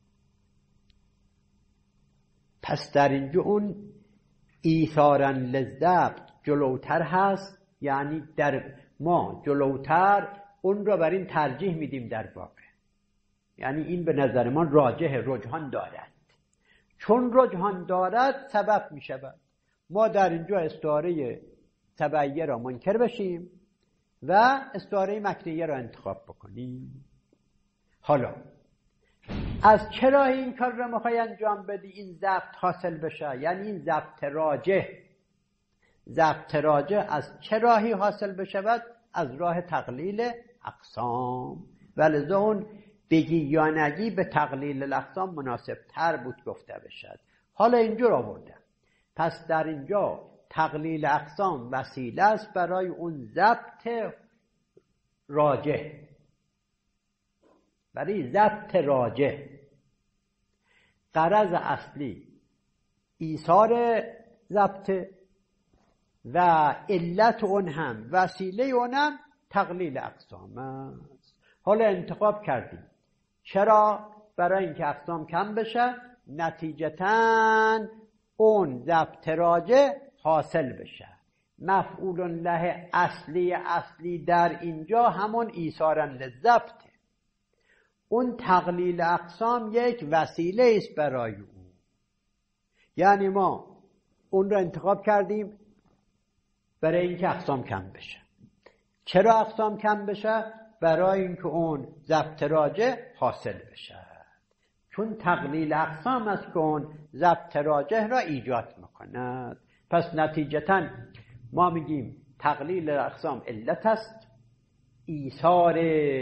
Speaker 1: پس در اینجا اون ایثارا للضبط جلوتر هست، یعنی در ما جلوتر اون را بر این ترجیح میدیم در واقع. یعنی این به نظر ما راجح رجحان دارد، چون رجحان دارد سبب می شود. ما در اینجا استعاره تبعیه را منکر بشیم و استعاره مکنیه را انتخاب بکنیم. حالا از چرا این کار را میخوای انجام بدی این ضبط حاصل بشه؟ یعنی این ضبط راجح ضبط راجح از چه راهی حاصل بشود؟ از راه تقلیل اقسام. ولذا اون بگی یا نگی به تقلیل الاقسام مناسب تر بود گفته بشد. حالا اینجور آورده. پس در اینجا تقلیل اقسام وسیله است برای اون ضبط راجح، برای ضبط راجح. غرض اصلی ایثار ضبط و علت اون هم وسیله اون هم تقلیل اقسام است. حالا انتخاب کردیم. چرا؟ برای اینکه اقسام کم بشه، نتیجتاً اون ضبط راجح حاصل بشه. مفعول له اصلی اصلی در اینجا همون ایثارا للضبط. اون تقلیل اقسام یک وسیله است برای اون. یعنی ما اون رو انتخاب کردیم برای اینکه اقسام کم بشه. چرا اقسام کم بشه؟ برای اینکه اون ضبط راجح حاصل بشه. چون تقلیل اقسام است که اون ضبط راجح را ایجاد میکند. پس نتیجتاً ما میگیم تقلیل اقسام علت است، ایثار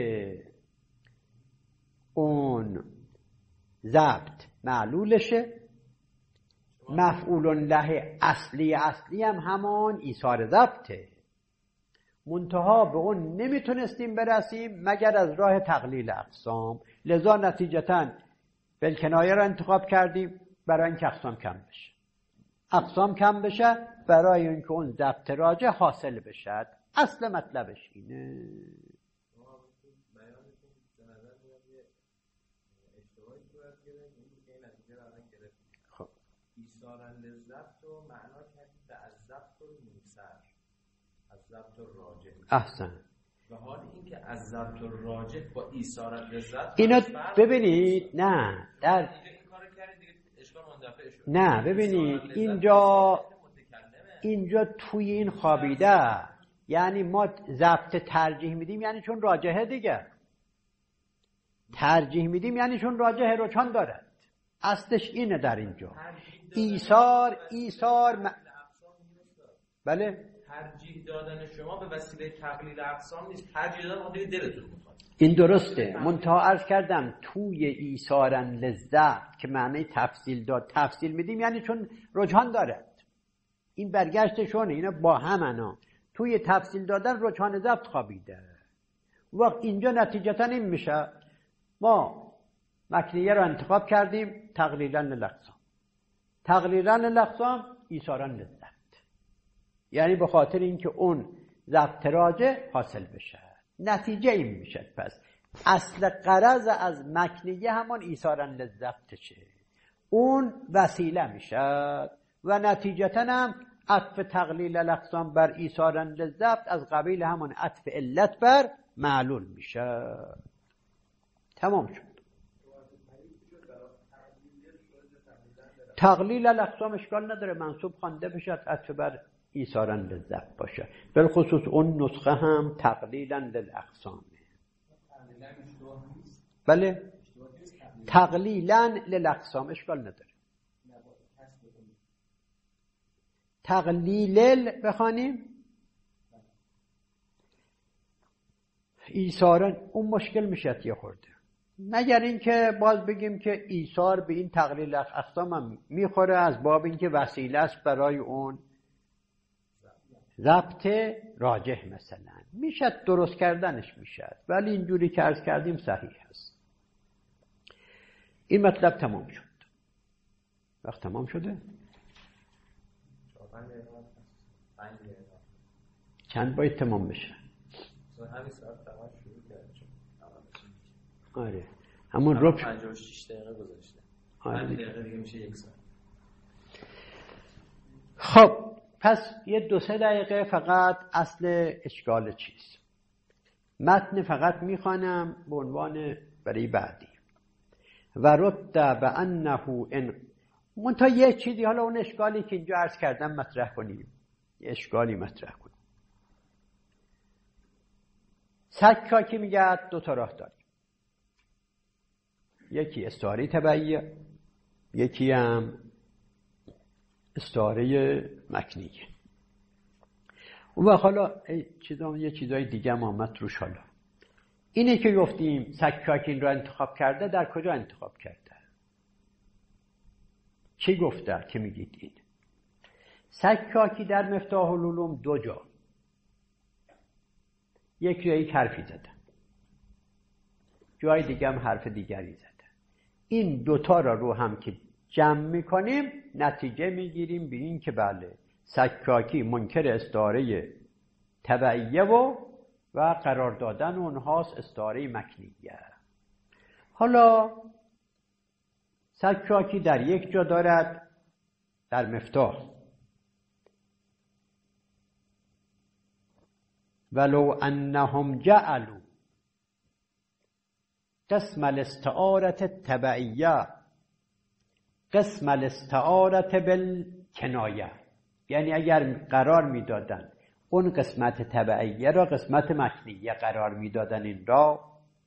Speaker 1: اون ضبط معلولشه، مفعول له اصلی اصلی هم همون ایثار ضبطه. منتها به اون نمیتونستیم برسیم مگر از راه تقلیل اقسام. لذا نتیجتاً بالکنایه را انتخاب کردیم برای اینکه اقسام کم بشه. اقسام کم بشه برای اینکه اون ضبط راجح حاصل بشه. اصل مطلبش اینه.
Speaker 3: خب ایثارا للضبط و معنا کردیم به از ضبط الموثر، از ضبط راجح.
Speaker 1: احسن.
Speaker 3: و حال این که از ضبط راجح با ایثارا للضبط
Speaker 1: اینا ببینید، نه در نه ببینید اینجا اینجا توی این خوابیده، یعنی ما ضبط ترجیح میدیم یعنی چون راجحه دیگه. ترجیح میدیم یعنی چون راجحه رجحان دارد. اصلش اینه در اینجا. ایثار ایثار م... بله
Speaker 3: ترجیح دادن شما به وسیله تقلیل اقسام نیست. ترجیح دادن اون دلتون میخواد.
Speaker 1: این درسته. منتها عرض کردم توی ایثارا للضبط که معنی تفصیل داد، تفصیل میدیم یعنی چون رجحان دارد. این برگشتشونه، اینا با همانا. توی تفصیل دادن رجحان ضبط خوابیده. وقت اینجا نتیجتا این میشه ما مکنیه رو انتخاب کردیم تقلیلا للاقسام. تقلیلا للاقسام ایثارا للضبط، یعنی به خاطر اینکه اون ضبط راجح حاصل بشه. نتیجه این میشه. پس اصل غرض از مکنیه همون ایثارا للضبط شه، اون وسیله میشه و نتیجتا هم عطف تقلیل الاقسام بر ایثارا للضبط از قبیل همون عطف علت بر معلول میشه. تمام شد. تقلیل الاقسام اشکال نداره، منصوب خوانده بشد، عطف بر ایثارا للضبط باشه. بالخصوص اون نسخه هم تقلیلا للاقسامه. بله تقلیلا للاقسام اشکال نداره. تقلیل بخوانیم ایثارا اون مشکل میشه یه خورده، مگر اینکه باز بگیم که ایثار به این تقلیل اقسام هم میخوره از باب اینکه وسیله است برای اون ضبط راجح مثلا میشه درست کردنش میشه، ولی اینجوری که عرض کردیم صحیح هست. این مطلب تمام شد. وقت تمام شده؟ چند باید تمام بشه؟ آره همون ربع
Speaker 2: پنجاه و شش دقیقه گذاشته.
Speaker 1: آره
Speaker 2: پنج دقیقه دیگه میشه یک ساعت.
Speaker 1: خب پس یه دو سه دقیقه فقط اصل اشکال چیز. متن فقط میخوانم به عنوان برای بعدی. و رد به انه ان منتها یه چیزی، حالا اون اشکالی که اینجا عرض کردم مطرح کنیم، یه اشکالی مطرح کنیم. سکاکی میگه دو تا راه داریم، یکی استعاره تبعیه، یکی هم استعاره مکنیه. و حالا چیزا یه چیزای دیگه هم آمد روش. حالا اینه که گفتیم سکاکی این رو انتخاب کرده، در کجا انتخاب کرده؟ چی گفته که میگید این؟ سکاکی در مفتاح العلوم دو جا یک جایی حرفی زده، جای دیگه هم حرف دیگری زده. این دوتا را رو هم که جمع میکنیم نتیجه میگیریم به این که بله سکاکی منکر استعاره تبعیه و و قرار دادن اونهاست استعاره مکنیه. حالا سکاکی در یک جا دارد در مفتاح ولو انهم جعلوا قسم الاستعاره التبعیه قسم الاستعاره بالکنایه، یعنی اگر قرار میدادن اون قسمت تبعیه را قسمت مکنیه قرار میدادن، این را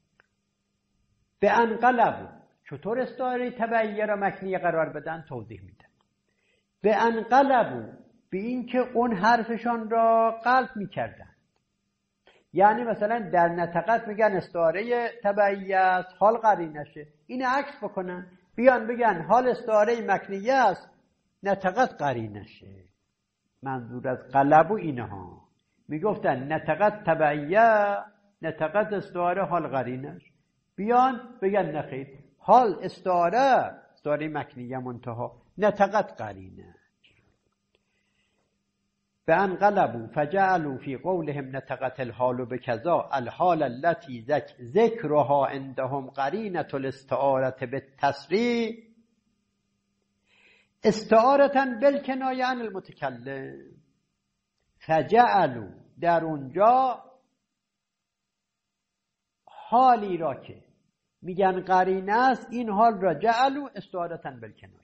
Speaker 1: به انقلبوا، چطور استعاره تبعیه را مکنیه قرار بدن توضیح میدن. به انقلبوا، به این که اون حرفشان را قلب میکردن، یعنی مثلا در نطقت میگن استعاره تبعیه است حال قرینشه، این عکس بکنن بیان بگن حال استعاره مکنیه است نطقت قرینشه. منظور از قلبو اینها میگفتن نطقت تبعیه نطقت استعاره حال قرینش، بیان بگن نخیر حال استعاره استعاره مکنیه منتها نطقت قرینه. فانقلبوا فجعلوا في قولهم نطقت الحال بكذا الحال التي ذكرها عندهم قرينة الاستعارة بالتصريح استعارة بالکنایه عن المتکلم. فجعلوا، در اونجا حالی را که میگن قرینه است این حال را جعلوا استعارة بالکنایه.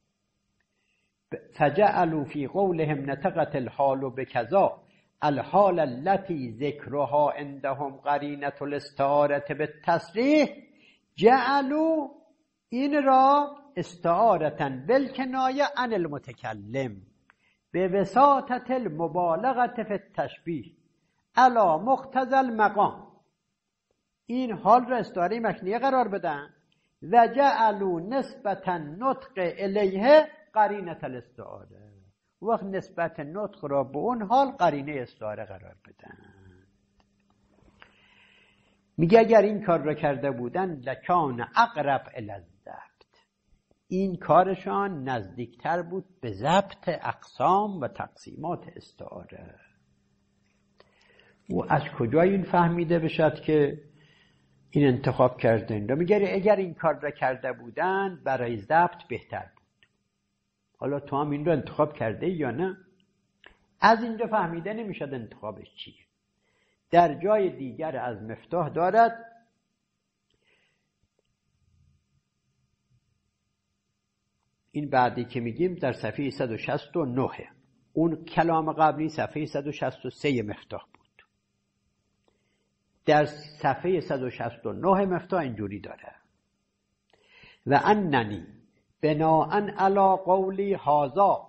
Speaker 1: فجعلوا في قولهم نطقت الحال بكذا الحال التي ذكرها عندهم قرینة الاستعارة بالتصریح جعلوا این را استعارة بالکنایه عن المتکلم به وساطة المبالغة في التشبیه علی مقتضی المقام. این حال را استعاره مکنیه قرار بدن و جعلوا نسبت نطق الیه قرینه الاستعاره، وقت نسبت نطق را به اون حال قرینه استعاره قرار بدن. میگه اگر این کار را کرده بودن لکان اقرب الی الضبط، این کارشان نزدیکتر بود به ضبط اقسام و تقسیمات استعاره. و از کجا این فهمیده بشد که این انتخاب کردن؟ میگه اگر این کار را کرده بودن برای ضبط بهتر بود. حالا تو هم این رو انتخاب کرده یا نه؟ از اینجا فهمیده نمیشد انتخابش چیه. در جای دیگر از مفتاح دارد این بعدی که میگیم در صفحه صد و شصت و نه، اون کلام قبلی صفحه صد و شصت و سه مفتاح بود. در صفحه صد و شصت و نه مفتاح اینجوری داره و اننی بناءً علی قولی هازا،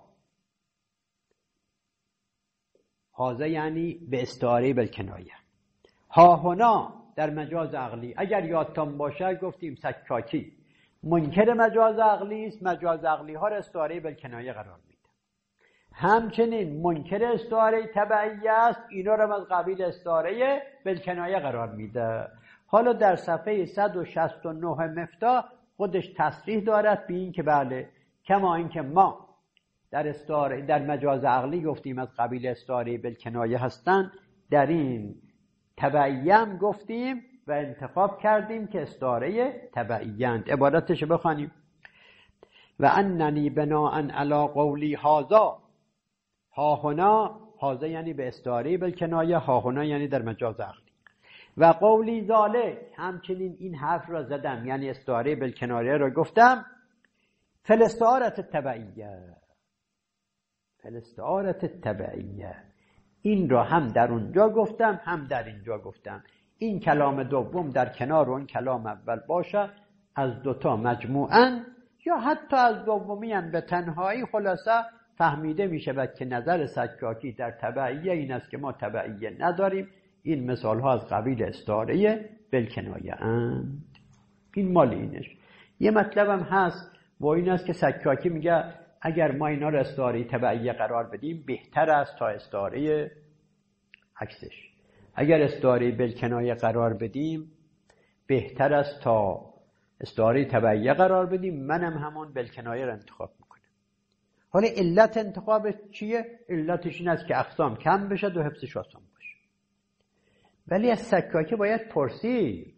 Speaker 1: هازا یعنی به استعاره بالکنایه، ها هنا در مجاز عقلی. اگر یادتان باشه گفتیم سکاکی منکر مجاز عقلی است، مجاز عقلی ها را استعاره بالکنایه قرار میده. همچنین منکر استعاره تبعیه است، اینا را از قبیل استعاره بالکنایه قرار میده. حالا در صفحه صد و شصت و نه مفتاح خودش تصریح دارد به این که بله کما این که ما در استعاره در مجاز عقلی گفتیم از قبیل استعاره بالکنایه هستند، در این تبعیه هم گفتیم و انتخاب کردیم که استعاره تبعیه اند. عبارتش بخوانیم و اننی بناءً علی قولی هازا، ها هنا، هازا یعنی به استعاره بالکنایه، ها هنا یعنی در مجاز عقلی، و قولی ذالک، همچنین این حرف را زدم یعنی استعاره بالکنایه را گفتم، فالاستعارة التبعیه فالاستعارة التبعیه این را هم در اونجا گفتم هم در اینجا گفتم. این کلام دوم در کنار اون کلام اول باشه، از دوتا مجموعاً یا حتی از دومی هم به تنهایی خلاصه فهمیده میشه بعد که نظر سکاکی در تبعیه این است که ما تبعیه نداریم. این مثال ها از قبیل استعاره بالکنایه اند. این مال اینش. یه مطلب هم هست با این است که سکاکی میگه اگر ما اینا رو استعاره تبعیه قرار بدیم بهتر است تا استعاره عکسش. اگر استعاره بالکنایه قرار بدیم بهتر است تا استعاره تبعیه قرار بدیم. منم همون بالکنایه رو انتخاب میکنم. حالا علت انتخاب چیه؟ علتش این است که اقسام کم بشه و حفظش آسان باشه. ولی از سکاکی باید پرسید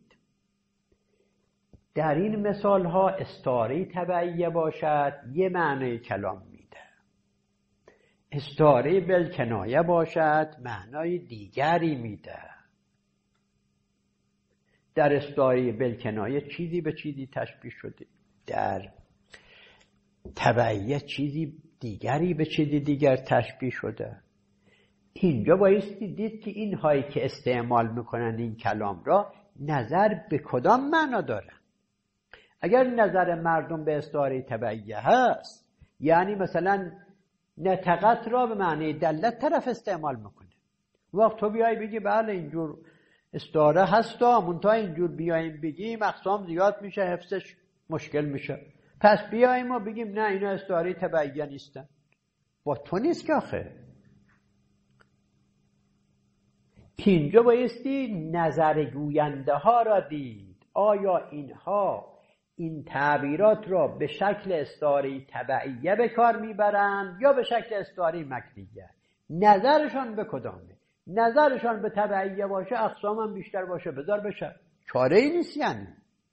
Speaker 1: در این مثال ها استعاره تبعیه باشد یه معنی کلام میده، استعاره بالکنایه باشد معنای دیگری میده. در استعاره بالکنایه چیزی به چیزی تشبیه شده، در تبعیه چیزی دیگری به چیزی دیگر تشبیه شده. اینجا بایستی دید که این هایی که استعمال میکنن این کلام را نظر به کدام معنا دارن. اگر نظر مردم به استعاره تبعیه هست یعنی مثلا نطقت را به معنی دلت طرف استعمال میکنه. وقت تو بیای بگی بله اینجور استعاره هست و منتها اینجور بیاییم بگیم اقسام زیاد میشه حفظش مشکل میشه، پس بیاییم و بگیم نه اینا استعاره تبعیه نیستن. با تو نیست که آخه. اینجا بایستی نظر گوینده ها را دید. آیا اینها این تعبیرات را به شکل استعاره تبعیه به کار میبرند یا به شکل استعاره مکنیه؟ نظرشان به کدامه؟ نظرشان به تبعیه باشه اقسام هم بیشتر باشه بذار بشه، چاره ای نیست. یعنی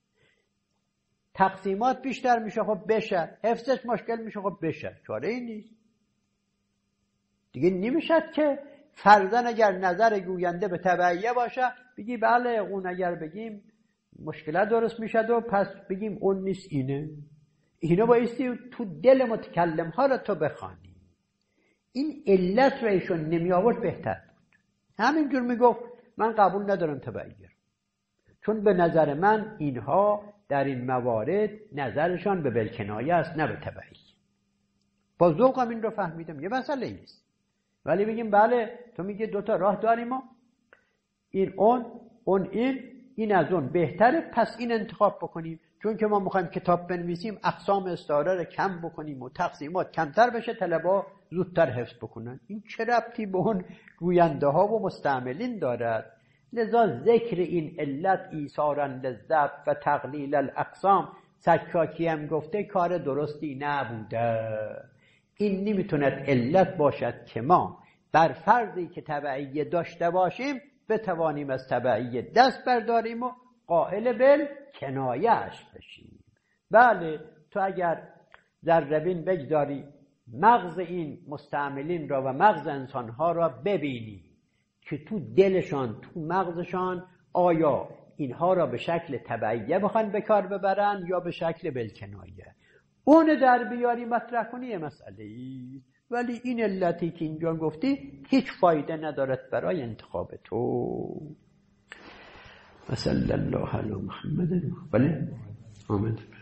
Speaker 1: تقسیمات بیشتر میشه خب بشه، حفظش مشکل میشه خب بشه، چاره ای نیست دیگه. نمیشد که فرضاً اگر نظر گوینده به تبعیه باشه بگی بله اون اگر بگیم مشکلات درست میشه و پس بگیم اون نیست اینه. اینو بایستی تو دل متکلم ها را تو بخوانی. این علت رایشون نمی آورد بهتر بود. همینجور میگفت من قبول ندارم تبعیه، چون به نظر من اینها در این موارد نظرشان به بالکنایه است نه به تبعیه. با ذوقم این رو فهمیدم، یه مسئله نیست. ولی بگیم بله تو میگه دوتا راه داریم ما، این اون اون این این از اون بهتره پس این انتخاب بکنیم، چون که ما میخوایم کتاب بنویسیم اقسام استعاره رو کم بکنیم و تقسیمات کمتر بشه طلبا زودتر حفظ بکنن. این چه ربطی به اون گوینده ها و مستعملین دارد؟ لذا ذکر این علت ایثارا للضبط و تقلیل الاقسام سکاکی هم گفته کار درستی نبوده. این نمیتوند علت باشد که ما بر فرضی که تبعیه داشته باشیم بتوانیم از تبعیه دست برداریم و قائل بل کنایه‌اش بشیم. بله تو اگر ذره‌بین بگذاری مغز این مستعملین را و مغز انسانها را ببینی که تو دلشان تو مغزشان آیا اینها را به شکل تبعیه بخوان به کار ببرن یا به شکل بالکنایه، اون در بیاری مطرح کنی یه مسئله ای. ولی این علتی که اینجا گفتی هیچ فایده ندارد برای انتخاب تو. صلی الله علی محمد. بله آمین.